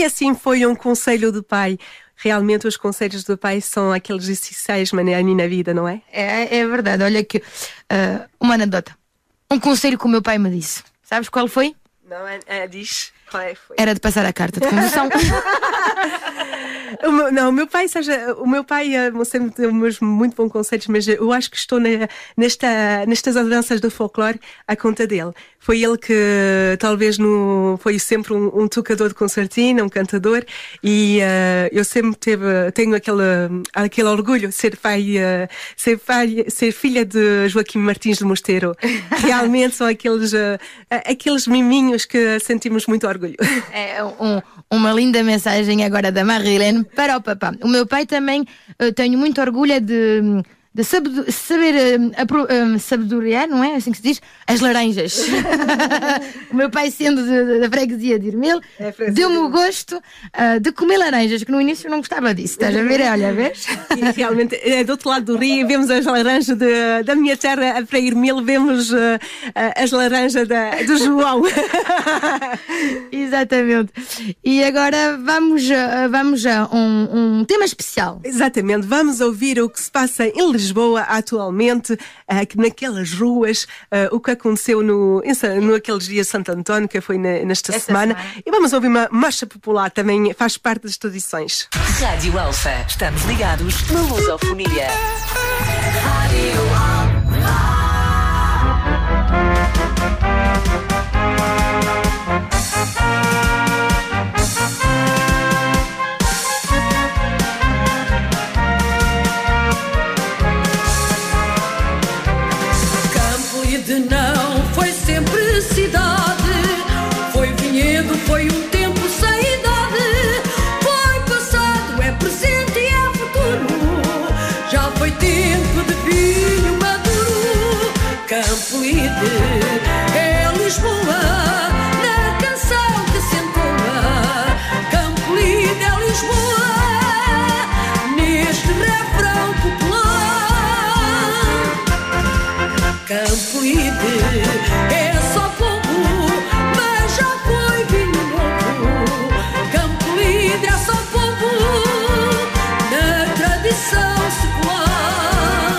assim foi um conselho do pai. Realmente os conselhos do pai são aqueles essenciais, Melanie, na vida, não é? É verdade. Olha que uma anedota. Um conselho que o meu pai me disse. Sabes qual foi? Não, diz. Qual foi? Era de passar a carta de condução. O meu pai sempre deu muito bons conselhos, mas eu acho que estou nestas andanças do folclore à conta dele. Foi ele que talvez foi sempre um tocador de concertina, um cantador, e eu sempre tenho aquele orgulho de ser filha de Joaquim Martins de Mosteiro. Realmente são aqueles miminhos que sentimos muito orgulho. É uma linda mensagem agora da Marilene para o papá. O meu pai também, tenho muito orgulho de saber sabedoriar, não é assim que se diz? As laranjas. O meu pai, sendo da freguesia de Irmel, deu-me o gosto de comer laranjas, que no início não gostava disso. Estás a ver? Olha, vês? E realmente, do outro lado do rio, vemos as laranjas da minha terra para Irmel, vemos as laranjas do João. Exatamente. E agora vamos a um tema especial. Exatamente. Vamos ouvir o que se passa em Lisboa atualmente, naquelas ruas, o que aconteceu naqueles dias de Santo António, que foi nesta semana. E vamos ouvir uma marcha popular, também faz parte das tradições. Rádio Alfa, estamos ligados na lusofonia. Rádio Não, foi sempre cidade, foi vinhedo, foi um tempo sem idade, foi passado, é presente e é futuro, já foi tempo de vinho maduro. Campo Lide é Lisboa, na canção que se entoa. Campo Lide é Lisboa, neste refrão popular. Campo Lide é só povo, mas já foi vinho novo. Campo Lide é só povo, na tradição secular.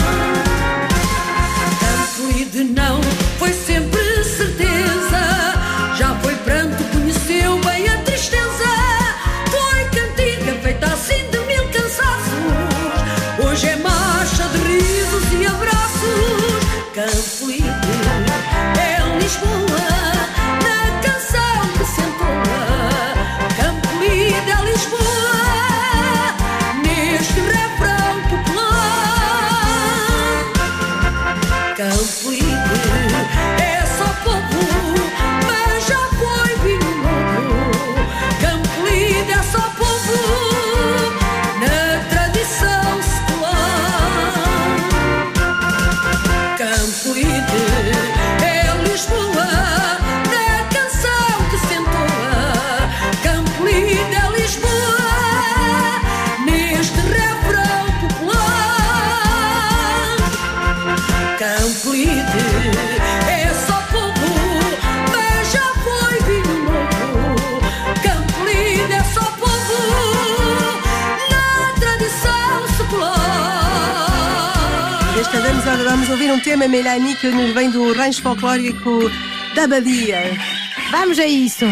Campo Lide não foi sempre certeza, já foi pranto, conheceu bem a tristeza. Foi cantiga feita assim de mil cansaços, hoje é marcha de risos e abraços. Campo Lide é Lisboa, na canção que se entoa. Campo Lide é Lisboa, neste refrão popular. Campo Lide é só povo, mas já foi vinho novo. Campo Lide é só povo, na tradição secular. Campo Lide é Lisboa, na canção que se entoa. Campo Lide é Lisboa, neste refrão popular. Campo Lide é só povo, mas já foi vinho novo. Campo Lide é só povo, na tradição secular. Desta vez vamos ouvir um tema, Melanie, que nos vem do rancho folclórico da Badia. Vamos a isso.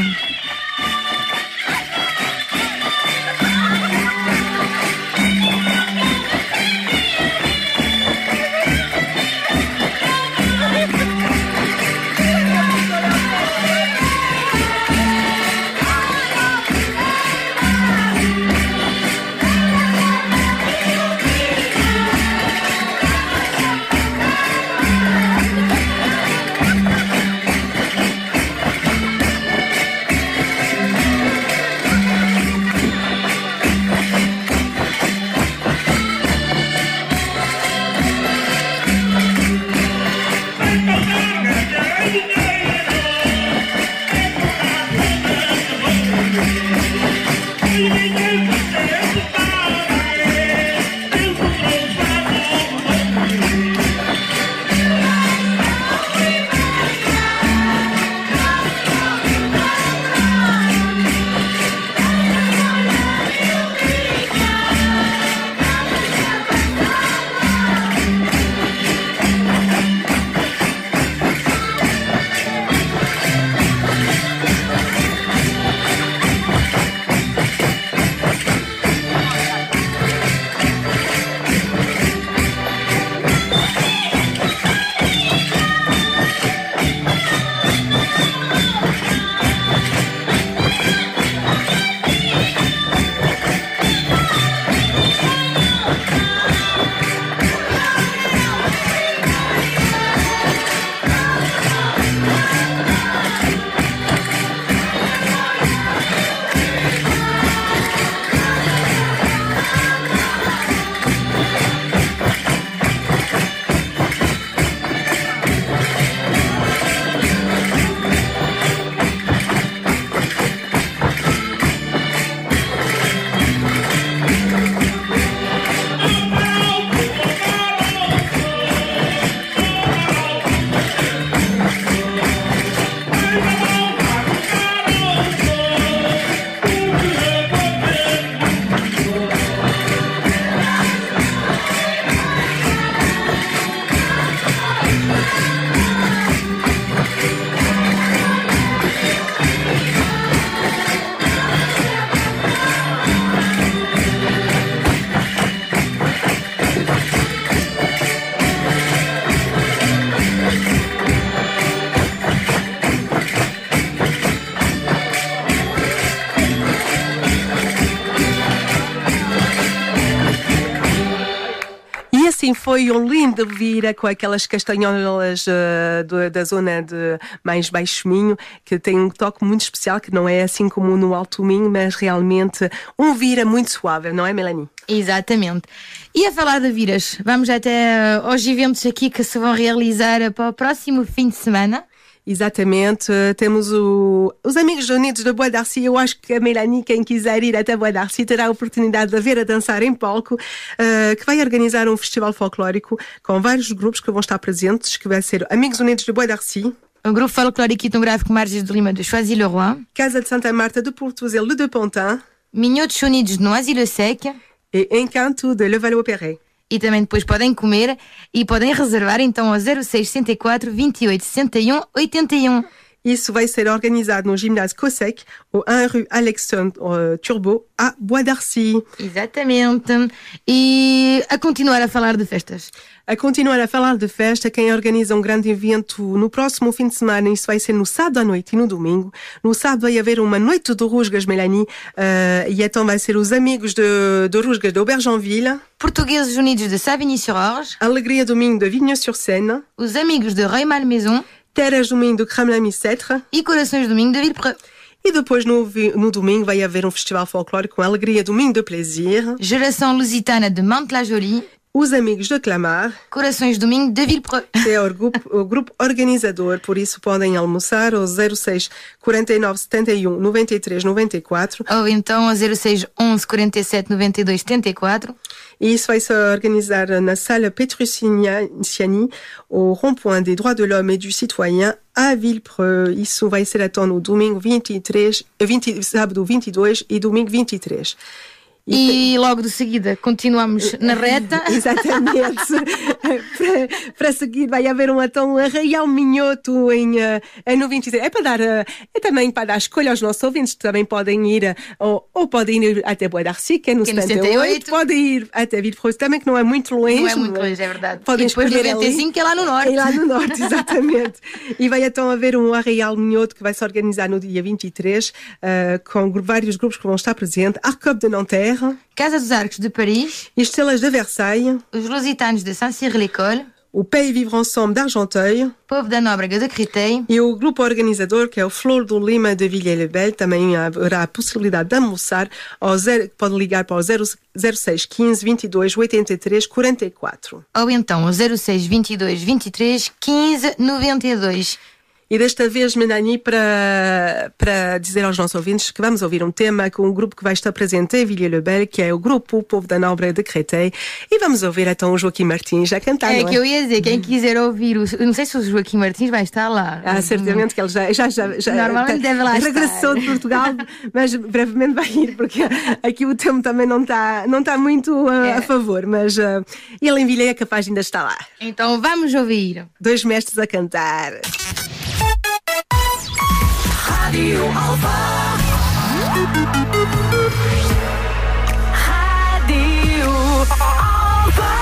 E assim foi um lindo vira com aquelas castanholas da zona de mais baixo Minho, que tem um toque muito especial, que não é assim como no Alto Minho, mas realmente um vira muito suave, não é, Melanie? Exatamente. E a falar de viras, vamos até aos eventos aqui que se vão realizar para o próximo fim de semana. Exatamente, temos os Amigos Unidos da Bois d'Arcy. Eu acho que a Melanie, quem quiser ir até Bois d'Arcy, terá a oportunidade de ver a dançar em palco, que vai organizar um festival folclórico com vários grupos que vão estar presentes, que vai ser Amigos Unidos da Bois d'Arcy, o grupo folclórico etnográfico Margens de Lima de Choisy-le-Roi, Casa de Santa Marta de Portuzel de Pontin, Minhotos Unidos de Noisy-le-Sec e Encanto de Levallois-Perret. E também depois podem comer e podem reservar então ao 0664 28 61 81. Isso vai ser organizado no ginásio COSEC, au 1 rue Alexandre Turbo, a Bois d'Arcy. Exatamente. E a continuar a falar de festas. A continuar a falar de festa, quem organiza um grande evento no próximo fim de semana, isso vai ser no sábado à noite e no domingo. No sábado vai haver uma noite de rusgas, Melanie, e então vai ser os Amigos de Rusgas de Aubergenville, Portugueses Unidos de Savigny-sur-Orge, Alegria do Minho de Vignes-sur-Seine, os Amigos de Rueil-Malmaison, Terras do Minho de Cramelin-Micetre e Corações do Minho de Villepreux. E depois no domingo vai haver um festival folclórico com Alegria do Minho de Plaisir, Geração Lusitana de Mantes-la-Jolie, os Amigos de Clamart, Corações do Minho de Villepreux. É o grupo organizador, por isso podem almoçar ao 06 49 71 93 94 ou então ao 06 11 47 92 74. E isso vai se organizar na Salle Petrucciani, au rond-point des droits de l'homme et du citoyen, à Villepreux. Isso vai ser então no domingo sábado 22 e domingo 23. E logo de seguida continuamos na reta. Exatamente. para seguir vai haver um Arraial Minhoto no 23. É também para dar escolha aos nossos ouvintes, que também podem ir ou podem ir até Bois d'Arcy, que é no 78. Podem ir até Villepreux também, que não é muito longe. Não é muito longe, é verdade. Podem e depois 95, que é lá no norte. É lá no norte, exatamente. E vai então haver um Arraial Minhoto que vai se organizar no dia 23, com vários grupos que vão estar presentes. Arcob de Nanterre, Casa dos Arcos de Paris, Estelas de Versailles, os Lusitanos de Saint-Cyr-l'École, o Pays Vivre Ensemble d'Argenteuil, Povo da Nóbrega de Créteil e o grupo organizador, que é o Flor do Lima de Villiers-le-Bel. Também haverá a possibilidade de almoçar. Pode ligar para o 06 15 22 83 44. Ou então o 06 22 23 15 92. E desta vez, Melanie, para dizer aos nossos ouvintes que vamos ouvir um tema com um grupo que vai estar presente em Villiers-le-Bel, que é o grupo Povo da Nóbrega de Créteil. E vamos ouvir então o Joaquim Martins a cantar, não é? Que eu ia dizer, quem quiser ouvir, não sei se o Joaquim Martins vai estar lá. Certamente que ele já normalmente deve lá regressou de Portugal, mas brevemente vai ir, porque aqui o tempo também não está muito a favor, mas ele em Villiers é capaz de ainda estar lá. Então vamos ouvir. Dois mestres a cantar. Rádio Alfa. Rádio Alfa.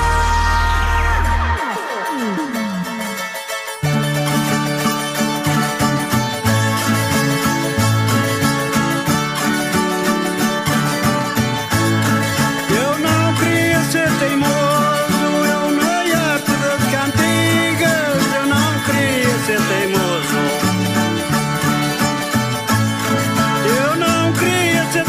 Eu não queria ser teimoso, eu na arte das cantigas, eu não queria ser teimoso. Eu não queria ser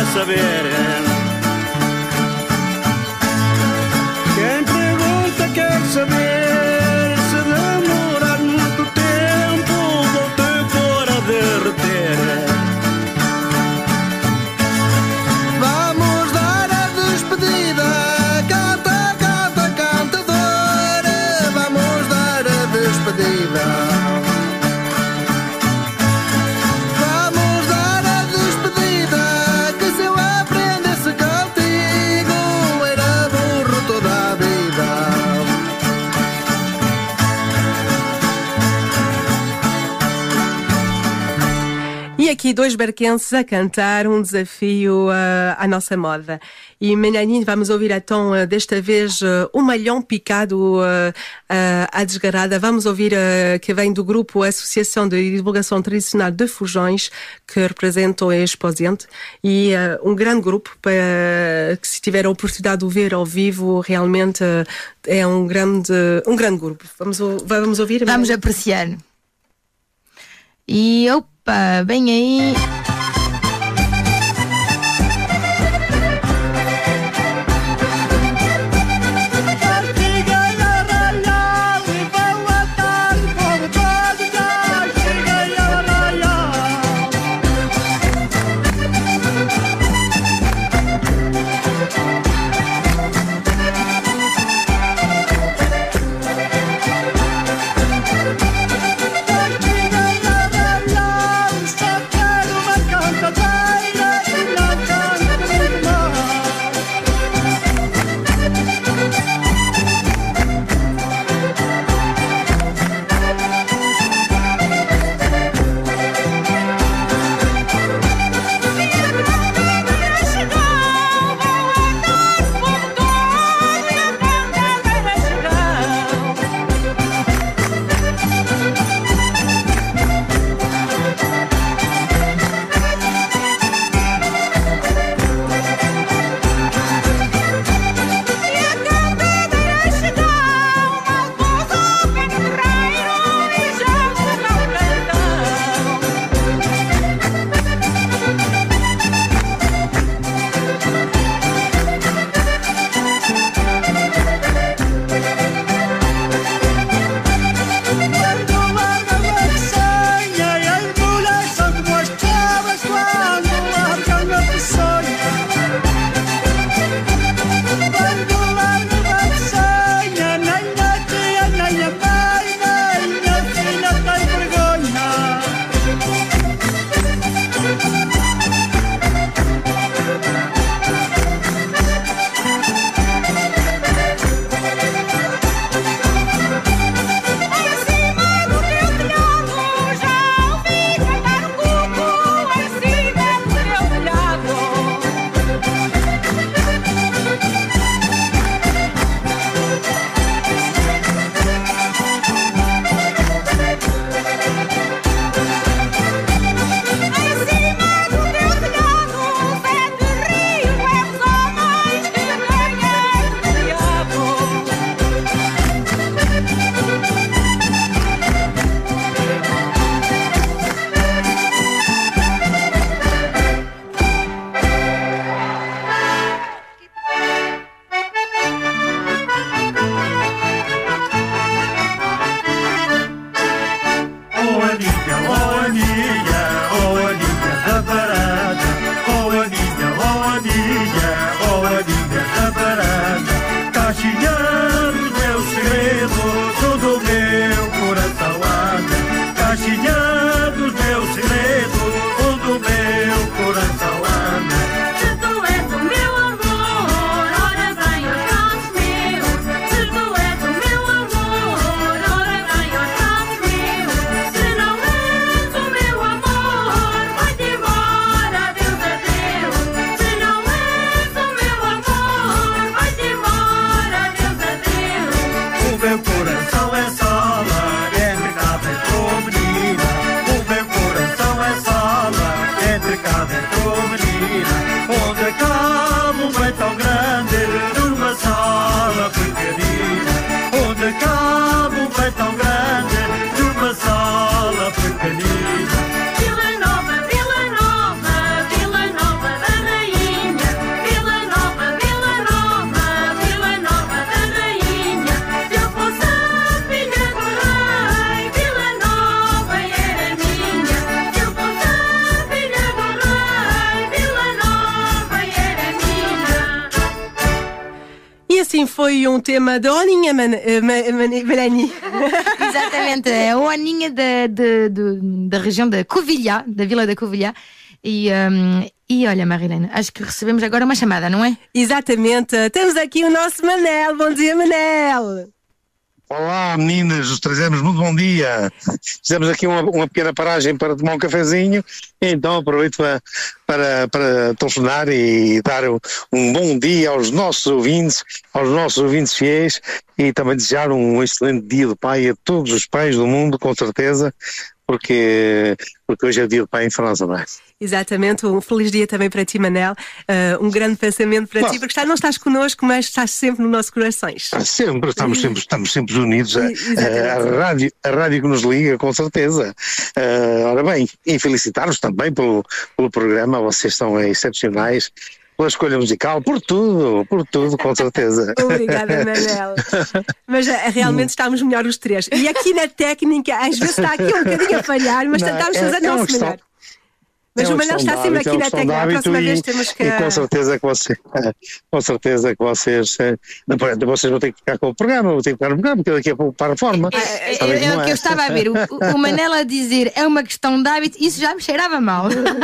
saber. Quem pergunta quer saber, se demorar muito tempo vou-te pôr a derreter. Vamos dar a despedida, canta, canta, cantadora. Vamos dar a despedida. Vamos dar a despedida, que se eu aprendesse contigo era burro toda a vida. E aqui dois barquenses a cantar um desafio à nossa moda. E Menani, vamos ouvir então desta vez o malhão picado à desgarrada. Vamos ouvir que vem do grupo Associação de Divulgação Tradicional de Fujões, que representam a Exposente. E um grande grupo, para que se tiver a oportunidade de o ver ao vivo, realmente é um grande grupo. Vamos ouvir? Vamos apreciar. E opa, bem aí. assim foi um tema de Oninha Melanie. Exatamente, é a Oninha da região da Covilhã, da Vila da Covilhã. E olha, Marilene, acho que recebemos agora uma chamada, não é? Exatamente, temos aqui o nosso Manel. Bom dia, Manel. Olá meninas, os trazemos muito bom dia. Fizemos aqui uma pequena paragem para tomar um cafezinho, então aproveito para telefonar e dar um bom dia aos nossos ouvintes fiéis, e também desejar um excelente dia do pai a todos os pais do mundo, com certeza, porque hoje é o dia do pai em França, não é? Exatamente, um feliz dia também para ti, Manel. Um grande pensamento para ti, porque não estás connosco, mas estás sempre nos nossos corações. Estamos sempre unidos. A rádio que nos liga, com certeza. Ora bem, e felicitar-vos também pelo programa, vocês são excepcionais. Pela escolha musical, por tudo, com certeza. Obrigada, Manel. Mas realmente estamos melhor os três. E aqui na técnica, às vezes está aqui um bocadinho a falhar, mas tentamos fazer o nosso melhor. Mas o Manel está sempre aqui na técnica. A próxima vez temos que. E com certeza que vocês vão ter que ficar com o programa, vão ter que ficar no programa, porque daqui a pouco para a forma. É o que eu estava a ver. O Manel a dizer é uma questão de hábito, isso já me cheirava mal.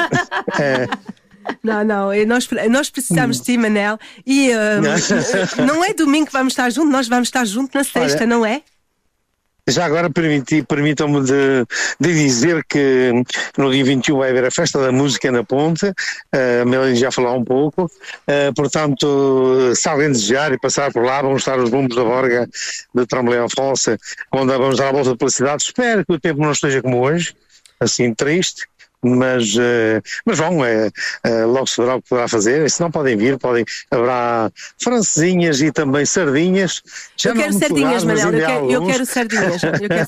Não, nós precisamos de ti, Manel. E não é domingo que vamos estar juntos, nós vamos estar juntos na sexta, não é? Já agora permitam-me de dizer que no dia 21 vai haver a Festa da Música na Ponte, a Melanie já falou um pouco, portanto, se alguém desejar e passar por lá, vamos estar os bombos da Borga de Tremblay-en-France, onde vamos dar a volta pela cidade. Espero que o tempo não esteja como hoje, assim triste. Mas vão, logo se verá o que poderá fazer. Se não podem vir, haverá francesinhas e também sardinhas. Eu quero sardinhas, Manel, eu quero sardinhas.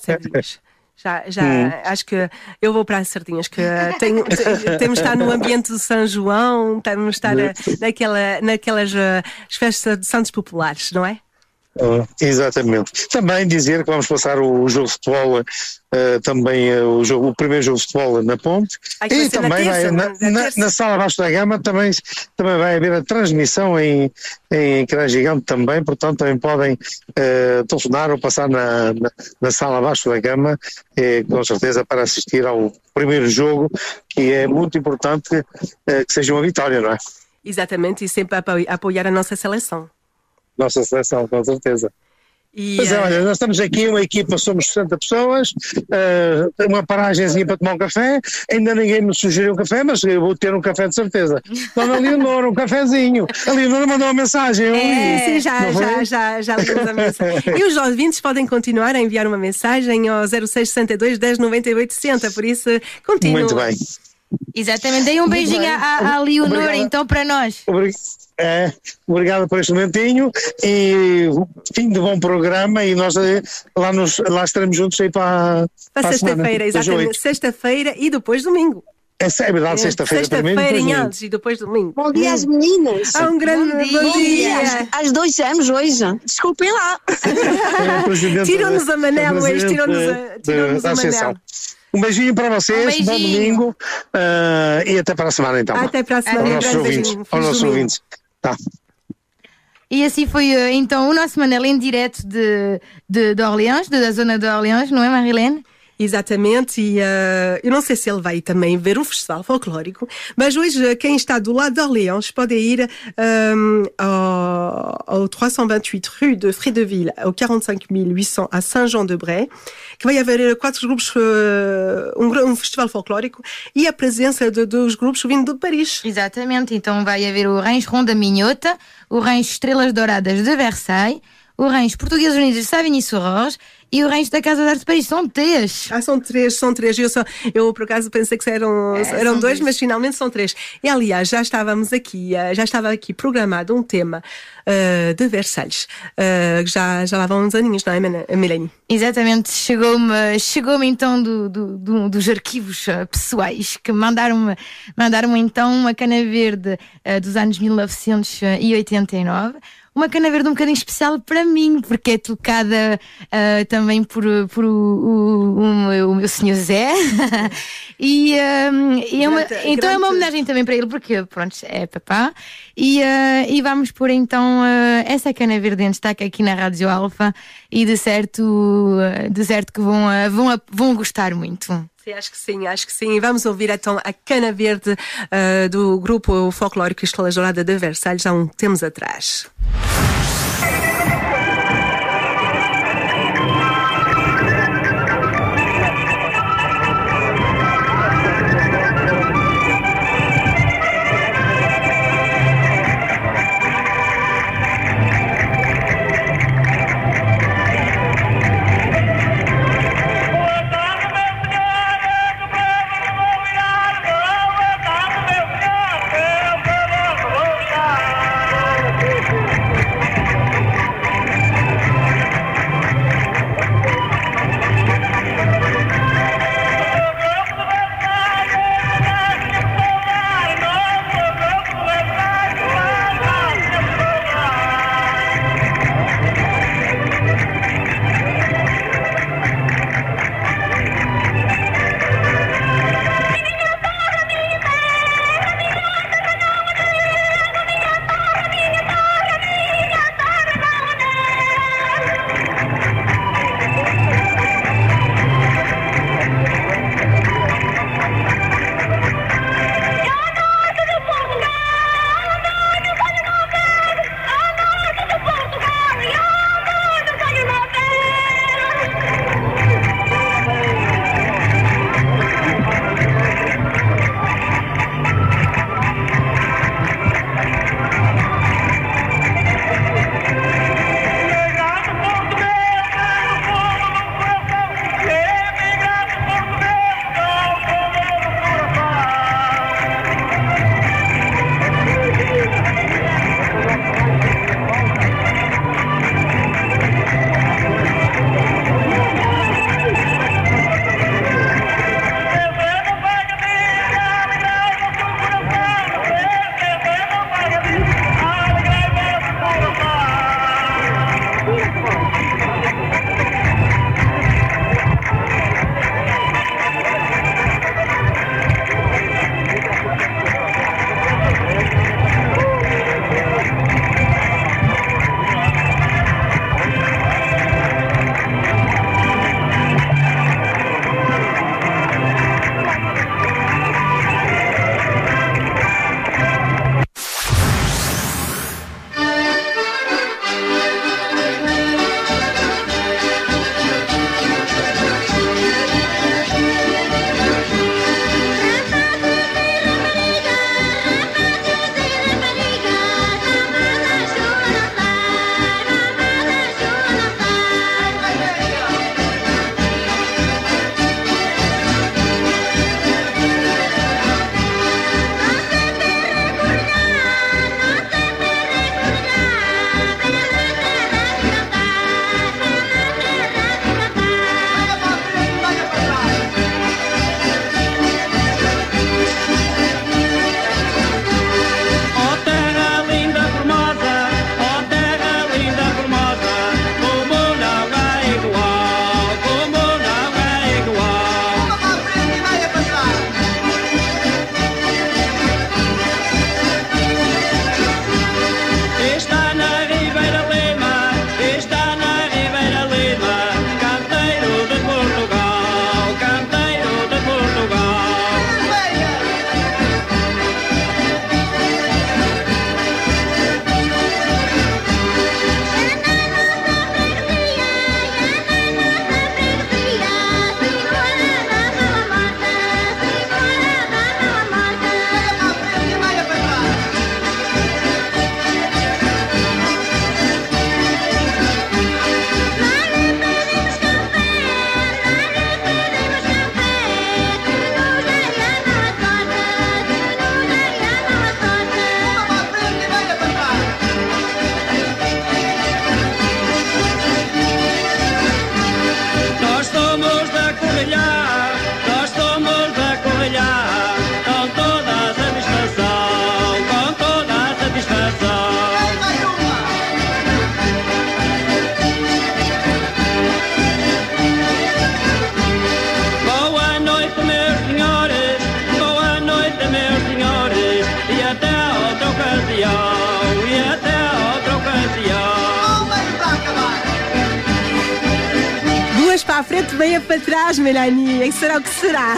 Já acho que eu vou para as sardinhas, que temos de estar no ambiente do São João, temos de estar naquelas festas de santos populares, não é? Exatamente. Também dizer que vamos passar o jogo de futebol, também o primeiro jogo de futebol na Ponte, e também na Sala Abaixo da Gama também vai haver a transmissão em Ecrã Gigante também, portanto também podem telefonar ou passar na Sala Abaixo da Gama, com certeza, para assistir ao primeiro jogo, que é muito importante que seja uma vitória, não é? Exatamente, e sempre apoiar a nossa seleção. Nossa seleção, com certeza. Pois olha, nós estamos aqui, uma equipa, somos 60 pessoas, uma paragenzinha para tomar um café, ainda ninguém me sugeriu um café, mas eu vou ter um café de certeza. Dona Leonor, um cafezinho. A Leonor mandou uma mensagem. Sim, já lemos a mensagem. E os ouvintes podem continuar a enviar uma mensagem ao 0662 10 98 60, por isso, continua. Muito bem. Exatamente, dei um beijinho à Leonor, então, para nós. Obrigado por este momentinho e fim de bom programa, e nós lá estaremos juntos aí para sexta-feira, exatamente, sexta-feira e depois domingo. É verdade, sexta-feira também. Sexta-feira em Alves e depois domingo. Bom dia às meninas. Um grande bom dia. Às 2 anos hoje. Desculpem lá. Tiram-nos a Manel hoje, tiram-nos a Manel. Um beijinho para vocês, bom domingo, e até para a semana então. Até para a semana. Aos nossos ouvintes. Tá. E assim foi então o nosso Manel em direto de Orleans, da zona de Orleans, não é, Marilene? Exatamente, e eu não sei se ele vai também ver o Festival Folclórico, mas hoje quem está do lado de Orléans pode ir ao 328 rue de Frédeville, ao 45.800 a Saint-Jean-de-Bray, que vai haver 4 grupos, um festival folclórico, e a presença dos grupos vindo de Paris. Exatamente, então vai haver o Rancho Ronda Minhota, o Rancho Estrelas Douradas de Versailles, o Rancho Portugueses Unidos de Savigny-sur-Orge e o Rancho da Casa de Arte de Paris. São 3. São três. Eu por acaso pensei que eram 2, mas finalmente são 3. E aliás, já estava aqui programado um tema de Versalhes. Já lá vão uns aninhos, não é, Melanie? Exatamente. Chegou-me então dos arquivos pessoais que mandaram-me então uma cana verde dos anos 1989. uma cana verde um bocadinho especial para mim, porque é tocada também por o meu senhor Zé. Então é uma homenagem também para ele, porque pronto, é papá. E vamos pôr então essa cana verde em destaque aqui na Rádio Alfa, e de certo que vão gostar muito. Sim, acho que sim. E vamos ouvir então a Cana Verde do grupo folclórico Estrela Dourada de Versalhes há uns tempos atrás. Vê-te bem para trás, Melanie. E será o que será?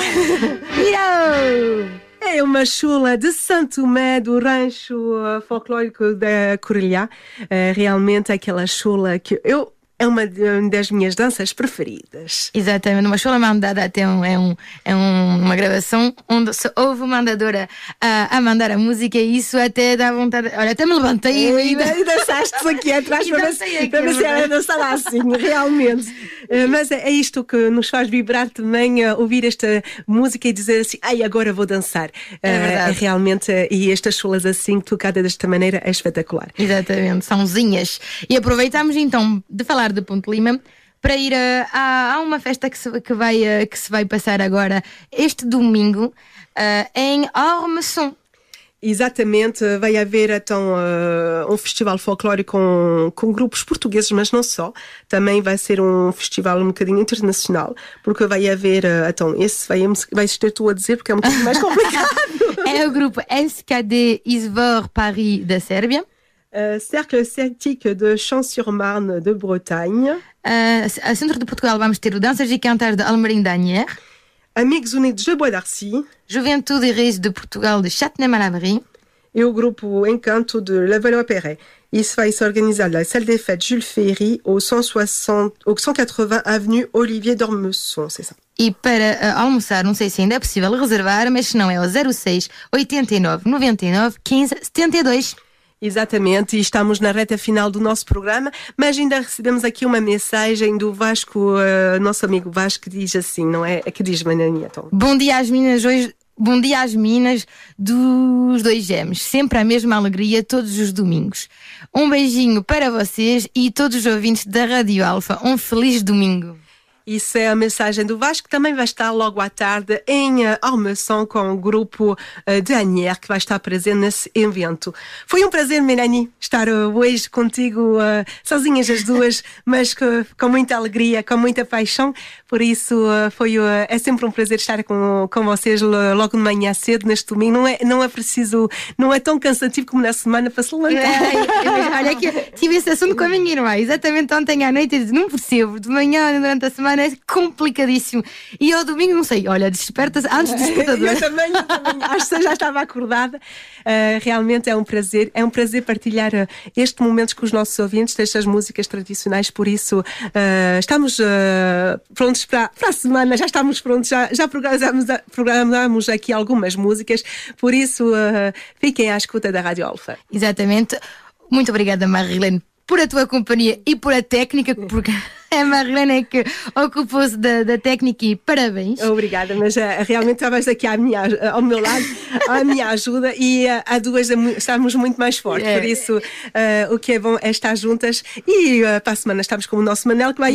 É uma chula de Santo Tomé, do rancho folclórico da Corelhá. Realmente aquela chula que é uma das minhas danças preferidas. Exatamente, uma chula mandada até uma gravação onde se houve uma mandadora a mandar a música e isso até dá vontade. Olha, até me levantei e dançaste aqui atrás para ver se era dançar assim, realmente. Mas é isto que nos faz vibrar também, ouvir esta música e dizer assim, ai, agora vou dançar. É verdade. Realmente, e estas chulas assim, tocadas desta maneira, é espetacular. Exatamente, são zinhas. E aproveitamos então de falar de Ponte Lima para ir a uma festa que se vai passar agora este domingo em Ormesson. Exatamente, vai haver então um festival folclórico com grupos portugueses, mas não só. Também vai ser um festival um bocadinho internacional, porque vai haver, então, esse vais ter tu a dizer, porque é um bocadinho mais complicado. É o grupo SKD Izvor Paris da Sérvia. Cercle Celtique de Champs-sur-Marne de Bretagne. A centro de Portugal vamos ter o Danças e Cantares de Almeric d'Anières. Amigos Unidos de Bois d'Arcy. Juventude e Reis de Portugal de Châtenay-Malabry. E o grupo Encanto de Levallois-Perret. Isso vai se organizar na Salle des Fêtes Jules Ferry, au 180 avenue Olivier d'Ormesson, c'est ça. E para almoçar, não sei se ainda é possível reservar, mas se não é o 06 89 99 15 72. Exatamente, e estamos na reta final do nosso programa, mas ainda recebemos aqui uma mensagem do Vasco, nosso amigo Vasco, que diz assim, não é? Que diz, Melanie, então. Bom dia às meninas hoje. Bom dia às meninas dos Dois Gêmeos, sempre a mesma alegria todos os domingos. Um beijinho para vocês e todos os ouvintes da Rádio Alfa. Um feliz domingo. Isso é a mensagem do Vasco, que também vai estar logo à tarde em Ormesson com o grupo de Anières, que vai estar presente nesse evento. Foi um prazer, Melanie, estar hoje contigo, sozinhas as duas, mas com muita alegria, com muita paixão. Por isso, é sempre um prazer estar com vocês logo de manhã cedo, neste domingo. Não é preciso, não é tão cansativo como na semana para se levantar. Olha que tive esse assunto com a minha irmã, exatamente ontem à noite, eu disse, não percebo, de manhã, durante a semana, é complicadíssimo. E ao domingo, não sei, olha, desperta-se antes do despertador. Eu também, acho que já estava acordada. Realmente é um prazer partilhar estes momentos com os nossos ouvintes destas músicas tradicionais, por isso estamos prontos para a semana, já estamos prontos, já programamos aqui algumas músicas, por isso fiquem à escuta da Rádio Alfa. Exatamente. Muito obrigada, Marilene, por a tua companhia e por a técnica, porque a Marilene que ocupou-se da técnica e parabéns. Obrigada, mas realmente estavas aqui ao meu lado, à minha ajuda, e a duas estamos muito mais fortes, por isso o que é bom é estar juntas, e para a semana estamos com o nosso Manel, que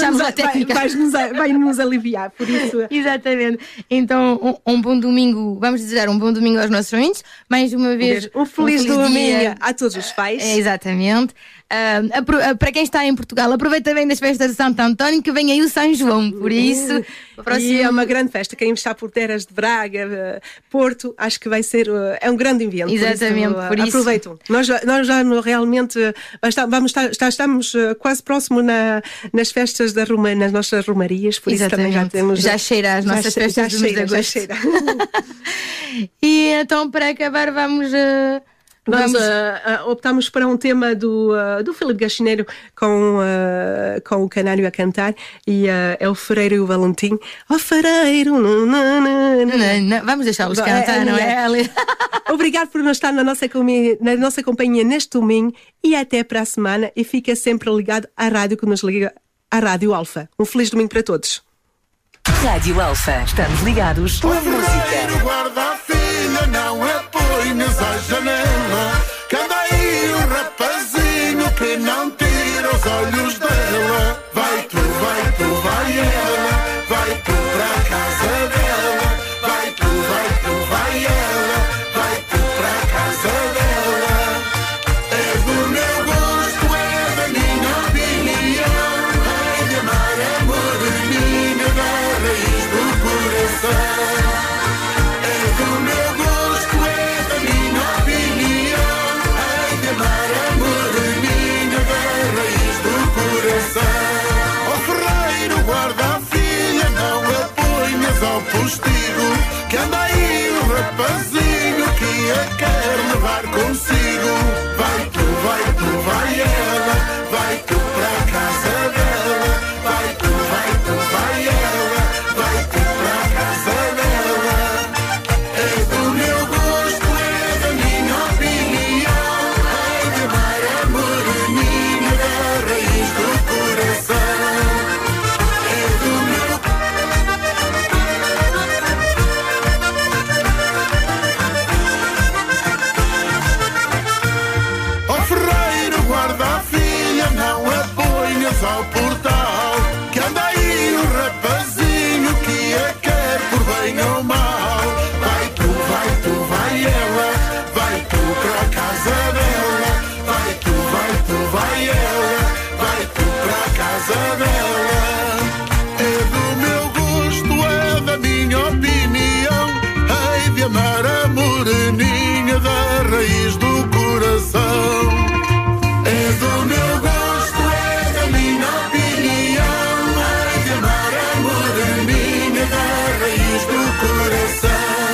vai nos aliviar, por isso. Exatamente. Então, um bom domingo, vamos desejar um bom domingo aos nossos ouvintes, mais uma vez um feliz domingo a todos os pais. Exatamente. Para quem está em Portugal, aproveita bem das festas de Santo António, que vem aí o São João, por isso e é uma grande festa. Quem está por terras de Braga, Porto, acho que vai ser um grande evento. Exatamente, por isso aproveitam. Nós já realmente estamos quase próximo nas festas nas nossas romarias, por exatamente. Isso também já cheira as nossas festas do mês de agosto. E então, para acabar, optámos para um tema do Filipe Gachineiro com o Canário a cantar, e é o Ferreiro e o Valentim. O Ferreiro, vamos deixá-los cantar, não é? Obrigado por nos estar na nossa companhia neste domingo, e até para a semana, e fica sempre ligado à rádio que nos liga, à Rádio Alfa. Um feliz domingo para todos. Rádio Alfa, estamos ligados pela música. Guarda a filha, não a ponhas à janela, que anda aí um rapazinho que não tira os olhos dela. Vai tu, vai ela, vai tu para a casa dela. Vai tu, vai ela, vai tu para a casa dela. É do meu gosto, é da minha opinião, é de amar a moreninha da raiz do coração. É do meu gosto, é da minha opinião. a quer levar consigo. Vai tu, vai ela, vai tu para a casa dela. Vai tu, vai ela, vai tu para a casa dela. É do meu gosto, é da minha opinião. Ai de amar a moreninha da raiz do coração. É do meu... Ó ferreiro, guarda a filha, não a ponhas ao portal, que anda aí um rapazinho que a quer por bem ou mal. Vai tu, vai ela, vai tu para a casa dela. Vai tu, vai ela, vai tu para a casa dela. É do meu gosto, é da minha opinião. Hei de amar a moreninha da raiz do coração. É do meu gosto, é da minha opinião. Hei de amar a moreninha da raiz do coração.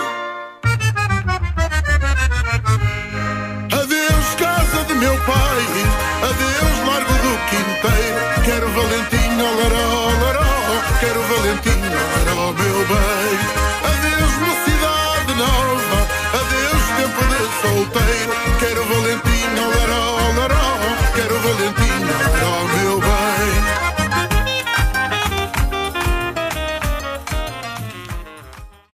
Adeus casa de meu pai, adeus largo do quinteiro. Quero Valentina, laró, laró, quero Valentina, laró, meu bem. Adeus mocidade nova, adeus tempo de solteiro.